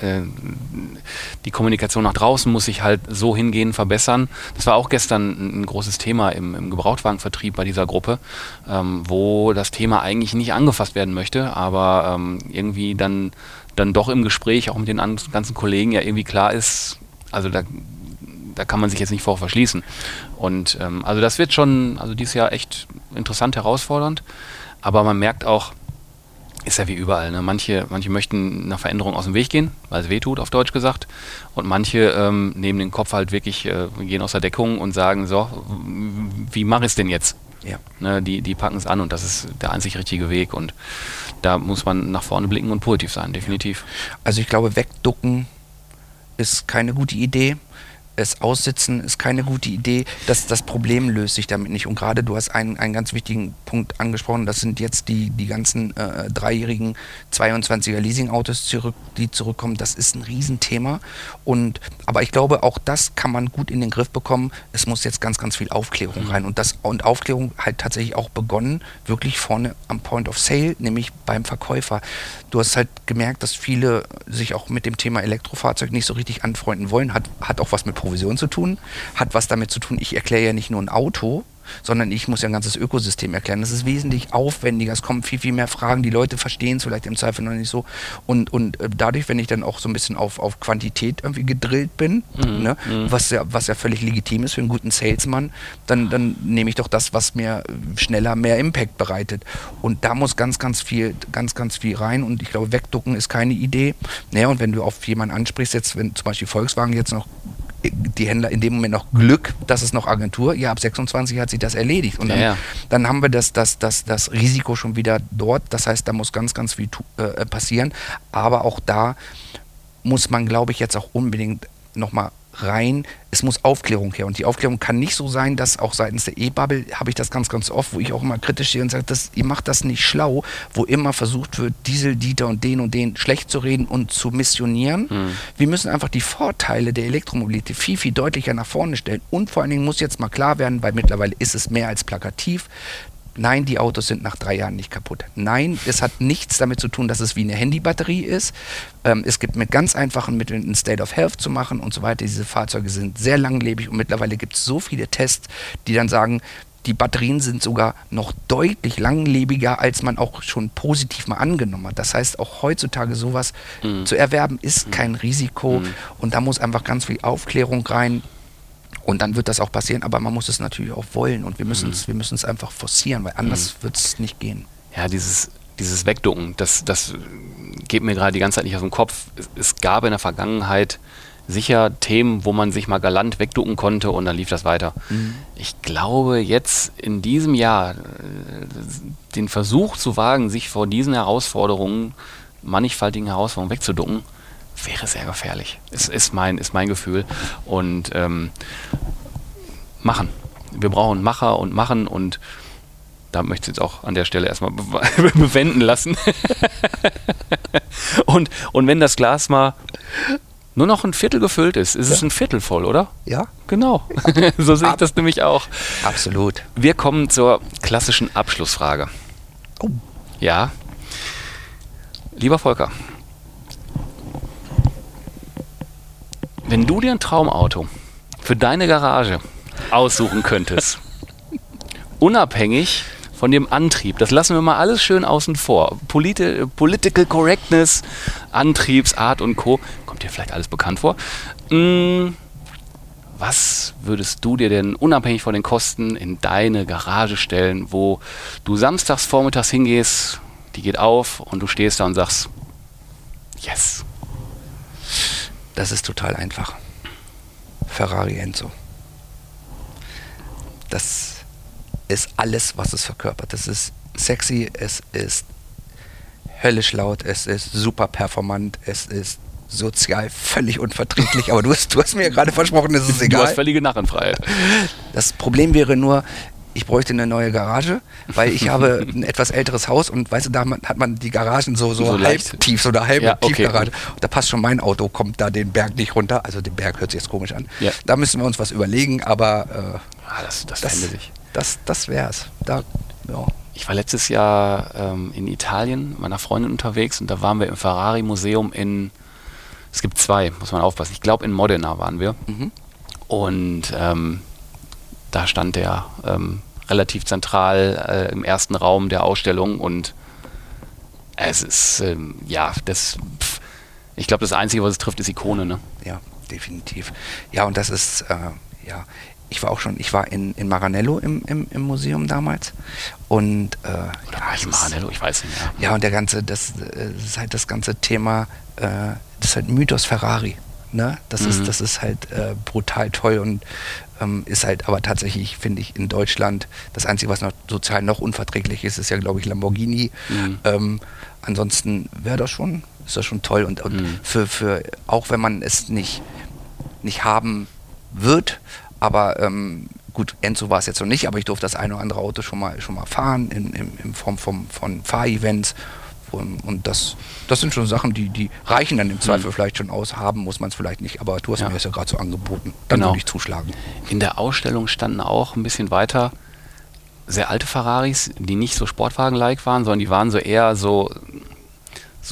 die Kommunikation nach draußen muss sich halt so hingehend verbessern. Das war auch gestern ein großes Thema im Gebrauchtwagenvertrieb bei dieser Gruppe, wo das Thema eigentlich nicht angefasst werden möchte, aber irgendwie dann doch im Gespräch auch mit den ganzen Kollegen ja irgendwie klar ist, also da kann man sich jetzt nicht vor verschließen. Und also das wird schon, also dieses Jahr echt interessant, herausfordernd, aber man merkt auch, ist ja wie überall, ne? Manche möchten einer Veränderung aus dem Weg gehen, weil es weh tut, auf Deutsch gesagt. Und manche nehmen den Kopf halt wirklich, gehen aus der Deckung und sagen, so, wie mache ich es denn jetzt? Ja. Ne, die packen es an, und das ist der einzig richtige Weg. Und da muss man nach vorne blicken und positiv sein, definitiv. Also ich glaube, wegducken ist keine gute Idee. Es aussitzen ist keine gute Idee. Das Problem löst sich damit nicht. Und gerade du hast einen ganz wichtigen Punkt angesprochen. Das sind jetzt die ganzen 3-jährigen 22er Leasingautos, die zurückkommen. Das ist ein Riesenthema. Aber ich glaube, auch das kann man gut in den Griff bekommen. Es muss jetzt ganz, ganz viel Aufklärung rein. Und Aufklärung halt tatsächlich auch begonnen, wirklich vorne am Point of Sale, nämlich beim Verkäufer. Du hast halt gemerkt, dass viele sich auch mit dem Thema Elektrofahrzeug nicht so richtig anfreunden wollen. Hat auch was mit Provision zu tun, hat was damit zu tun, ich erkläre ja nicht nur ein Auto, sondern ich muss ja ein ganzes Ökosystem erklären. Das ist wesentlich aufwendiger, es kommen viel, viel mehr Fragen, die Leute verstehen es vielleicht im Zweifel noch nicht so. Und dadurch, wenn ich dann auch so ein bisschen auf Quantität irgendwie gedrillt bin, ne, was ja völlig legitim ist für einen guten Salesman, dann nehme ich doch das, was mir schneller mehr Impact bereitet. Und da muss ganz, ganz viel rein. Und ich glaube, wegducken ist keine Idee. Naja, und wenn du auf jemanden ansprichst, jetzt, wenn zum Beispiel Volkswagen jetzt noch die Händler in dem Moment noch Glück, dass es noch Agentur, ja, ab 26 hat sich das erledigt. Und dann haben wir das Risiko schon wieder dort. Das heißt, da muss ganz, ganz viel passieren. Aber auch da muss man, glaube ich, jetzt auch unbedingt nochmal rein. Es muss Aufklärung her. Und die Aufklärung kann nicht so sein, dass auch seitens der E-Bubble, habe ich das ganz, ganz oft, wo ich auch immer kritisch stehe und sage, ihr macht das nicht schlau, wo immer versucht wird, Diesel, Dieter und den schlecht zu reden und zu missionieren. Wir müssen einfach die Vorteile der Elektromobilität viel, viel deutlicher nach vorne stellen. Und vor allen Dingen muss jetzt mal klar werden, weil mittlerweile ist es mehr als plakativ, nein, die Autos sind nach 3 Jahren nicht kaputt. Nein, es hat nichts damit zu tun, dass es wie eine Handybatterie ist. Es gibt mit ganz einfachen Mitteln ein State of Health zu machen und so weiter. Diese Fahrzeuge sind sehr langlebig und mittlerweile gibt es so viele Tests, die dann sagen, die Batterien sind sogar noch deutlich langlebiger, als man auch schon positiv mal angenommen hat. Das heißt, auch heutzutage sowas zu erwerben, ist kein Risiko. Und da muss einfach ganz viel Aufklärung rein. Und dann wird das auch passieren, aber man muss es natürlich auch wollen und wir müssen es einfach forcieren, weil anders wird es nicht gehen. Ja, dieses Wegducken, das geht mir gerade die ganze Zeit nicht aus dem Kopf. Es gab in der Vergangenheit sicher Themen, wo man sich mal galant wegducken konnte und dann lief das weiter. Ich glaube, jetzt in diesem Jahr den Versuch zu wagen, sich vor diesen mannigfaltigen Herausforderungen wegzuducken, wäre sehr gefährlich. Ist mein Gefühl. Und machen. Wir brauchen Macher und Machen und da möchte ich jetzt auch an der Stelle erstmal bewenden lassen. und wenn das Glas mal nur noch ein Viertel gefüllt ist es ein Viertel voll, oder? Ja. Genau. So sehe ich das nämlich auch. Absolut. Wir kommen zur klassischen Abschlussfrage. Oh. Ja. Lieber Volker, wenn du dir ein Traumauto für deine Garage aussuchen könntest, unabhängig von dem Antrieb, das lassen wir mal alles schön außen vor, Political Correctness, Antriebsart und Co., kommt dir vielleicht alles bekannt vor, was würdest du dir denn unabhängig von den Kosten in deine Garage stellen, wo du samstags vormittags hingehst, die geht auf und du stehst da und sagst, yes. Das ist total einfach. Ferrari Enzo. Das ist alles, was es verkörpert. Das ist sexy, es ist höllisch laut, es ist super performant, es ist sozial völlig unverträglich, aber du hast mir ja gerade versprochen, es ist egal. Du hast völlige Narrenfreiheit. Das Problem wäre nur, ich bräuchte eine neue Garage, weil ich habe ein etwas älteres Haus und weißt du, da hat man die Garagen so halb tief, so eine halbe Tiefgarage. Und da passt schon mein Auto, kommt da den Berg nicht runter. Also den Berg hört sich jetzt komisch an. Ja. Da müssen wir uns was überlegen, aber das fände sich. Das wär's. Ich war letztes Jahr in Italien mit meiner Freundin unterwegs und da waren wir im Ferrari-Museum es gibt 2, muss man aufpassen. Ich glaube in Modena waren wir. Und da stand der relativ zentral im ersten Raum der Ausstellung und es ist, ich glaube, das Einzige, was es trifft, ist Ikone, ne? Ja, definitiv. Ja, und das ist, ich war in Maranello im Museum damals und oder war ich in Maranello? Ich weiß nicht mehr. Ja, und das ist halt das ganze Thema, das ist halt Mythos Ferrari. Ne? Das ist halt brutal toll und ist halt aber tatsächlich, finde ich, in Deutschland das Einzige, was noch sozial noch unverträglich ist ja, glaube ich, Lamborghini. Ansonsten ist das schon toll und für auch wenn man es nicht haben wird, aber gut, Enzo war es jetzt noch nicht, aber ich durfte das eine oder andere Auto schon mal fahren in Form von Fahrevents. Und das sind schon Sachen, die reichen dann im Zweifel vielleicht schon aus. Haben muss man es vielleicht nicht, aber du hast mir das ja gerade so angeboten. Dann würde ich zuschlagen. In der Ausstellung standen auch ein bisschen weiter sehr alte Ferraris, die nicht so Sportwagen-like waren, sondern die waren so eher so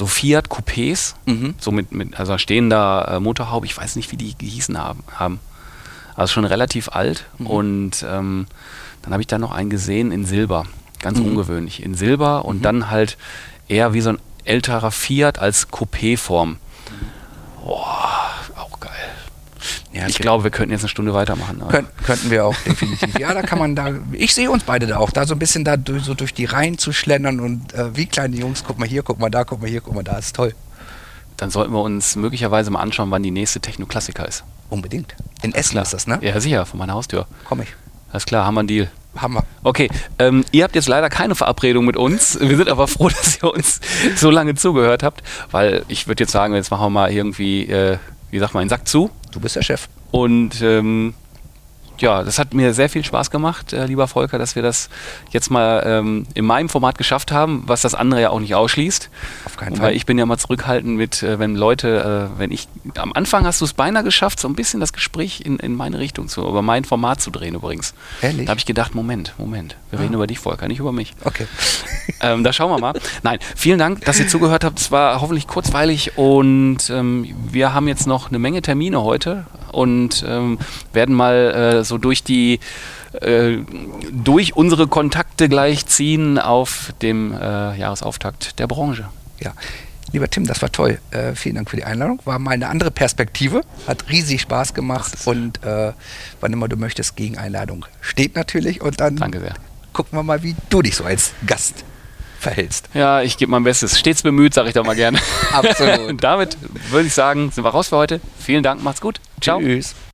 Fiat-Coupés, so mit also stehender Motorhaube. Ich weiß nicht, wie die gehießen haben. Also schon relativ alt. Und dann habe ich da noch einen gesehen in Silber. Ganz ungewöhnlich. In Silber und dann halt eher wie so ein älterer Fiat als Coupé-Form. Boah, auch geil. Ja, ich glaube, wir könnten jetzt eine Stunde weitermachen. Könnten wir auch, definitiv. Ja, da kann man ich sehe uns beide da auch, da so ein bisschen so durch die Reihen zu schlendern und wie kleine Jungs, guck mal hier, guck mal da, guck mal hier, guck mal da, ist toll. Dann sollten wir uns möglicherweise mal anschauen, wann die nächste Techno-Klassiker ist. Unbedingt. In Essen ist das, ne? Ja, sicher, vor meiner Haustür. Komm ich. Alles klar, haben wir einen Deal. Hammer. Okay, ihr habt jetzt leider keine Verabredung mit uns. Wir sind aber froh, dass ihr uns so lange zugehört habt, weil ich würde jetzt sagen, jetzt machen wir mal irgendwie, wie sagt man, den Sack zu. Du bist der Chef. Und ja, das hat mir sehr viel Spaß gemacht, lieber Volker, dass wir das jetzt mal in meinem Format geschafft haben, was das andere ja auch nicht ausschließt. Auf keinen Fall. Weil ich bin ja mal zurückhaltend mit, wenn Leute, am Anfang hast du es beinahe geschafft, so ein bisschen das Gespräch in meine Richtung über mein Format zu drehen übrigens. Ehrlich? Da habe ich gedacht, Moment, wir reden über dich, Volker, nicht über mich. Okay. Da schauen wir mal. Nein, vielen Dank, dass ihr zugehört habt. Es war hoffentlich kurzweilig und wir haben jetzt noch eine Menge Termine heute und werden mal so durch unsere Kontakte gleich ziehen auf dem Jahresauftakt der Branche. Ja, lieber Tim, das war toll. Vielen Dank für die Einladung. War mal eine andere Perspektive. Hat riesig Spaß gemacht und wann immer du möchtest, Gegeneinladung steht natürlich. Und dann Danke sehr. Gucken wir mal, wie du dich so als Gast verhältst. Ja, ich gebe mein Bestes. Stets bemüht, sage ich doch mal gerne. Absolut. Und damit würde ich sagen, sind wir raus für heute. Vielen Dank, macht's gut. Ciao. Tschüss.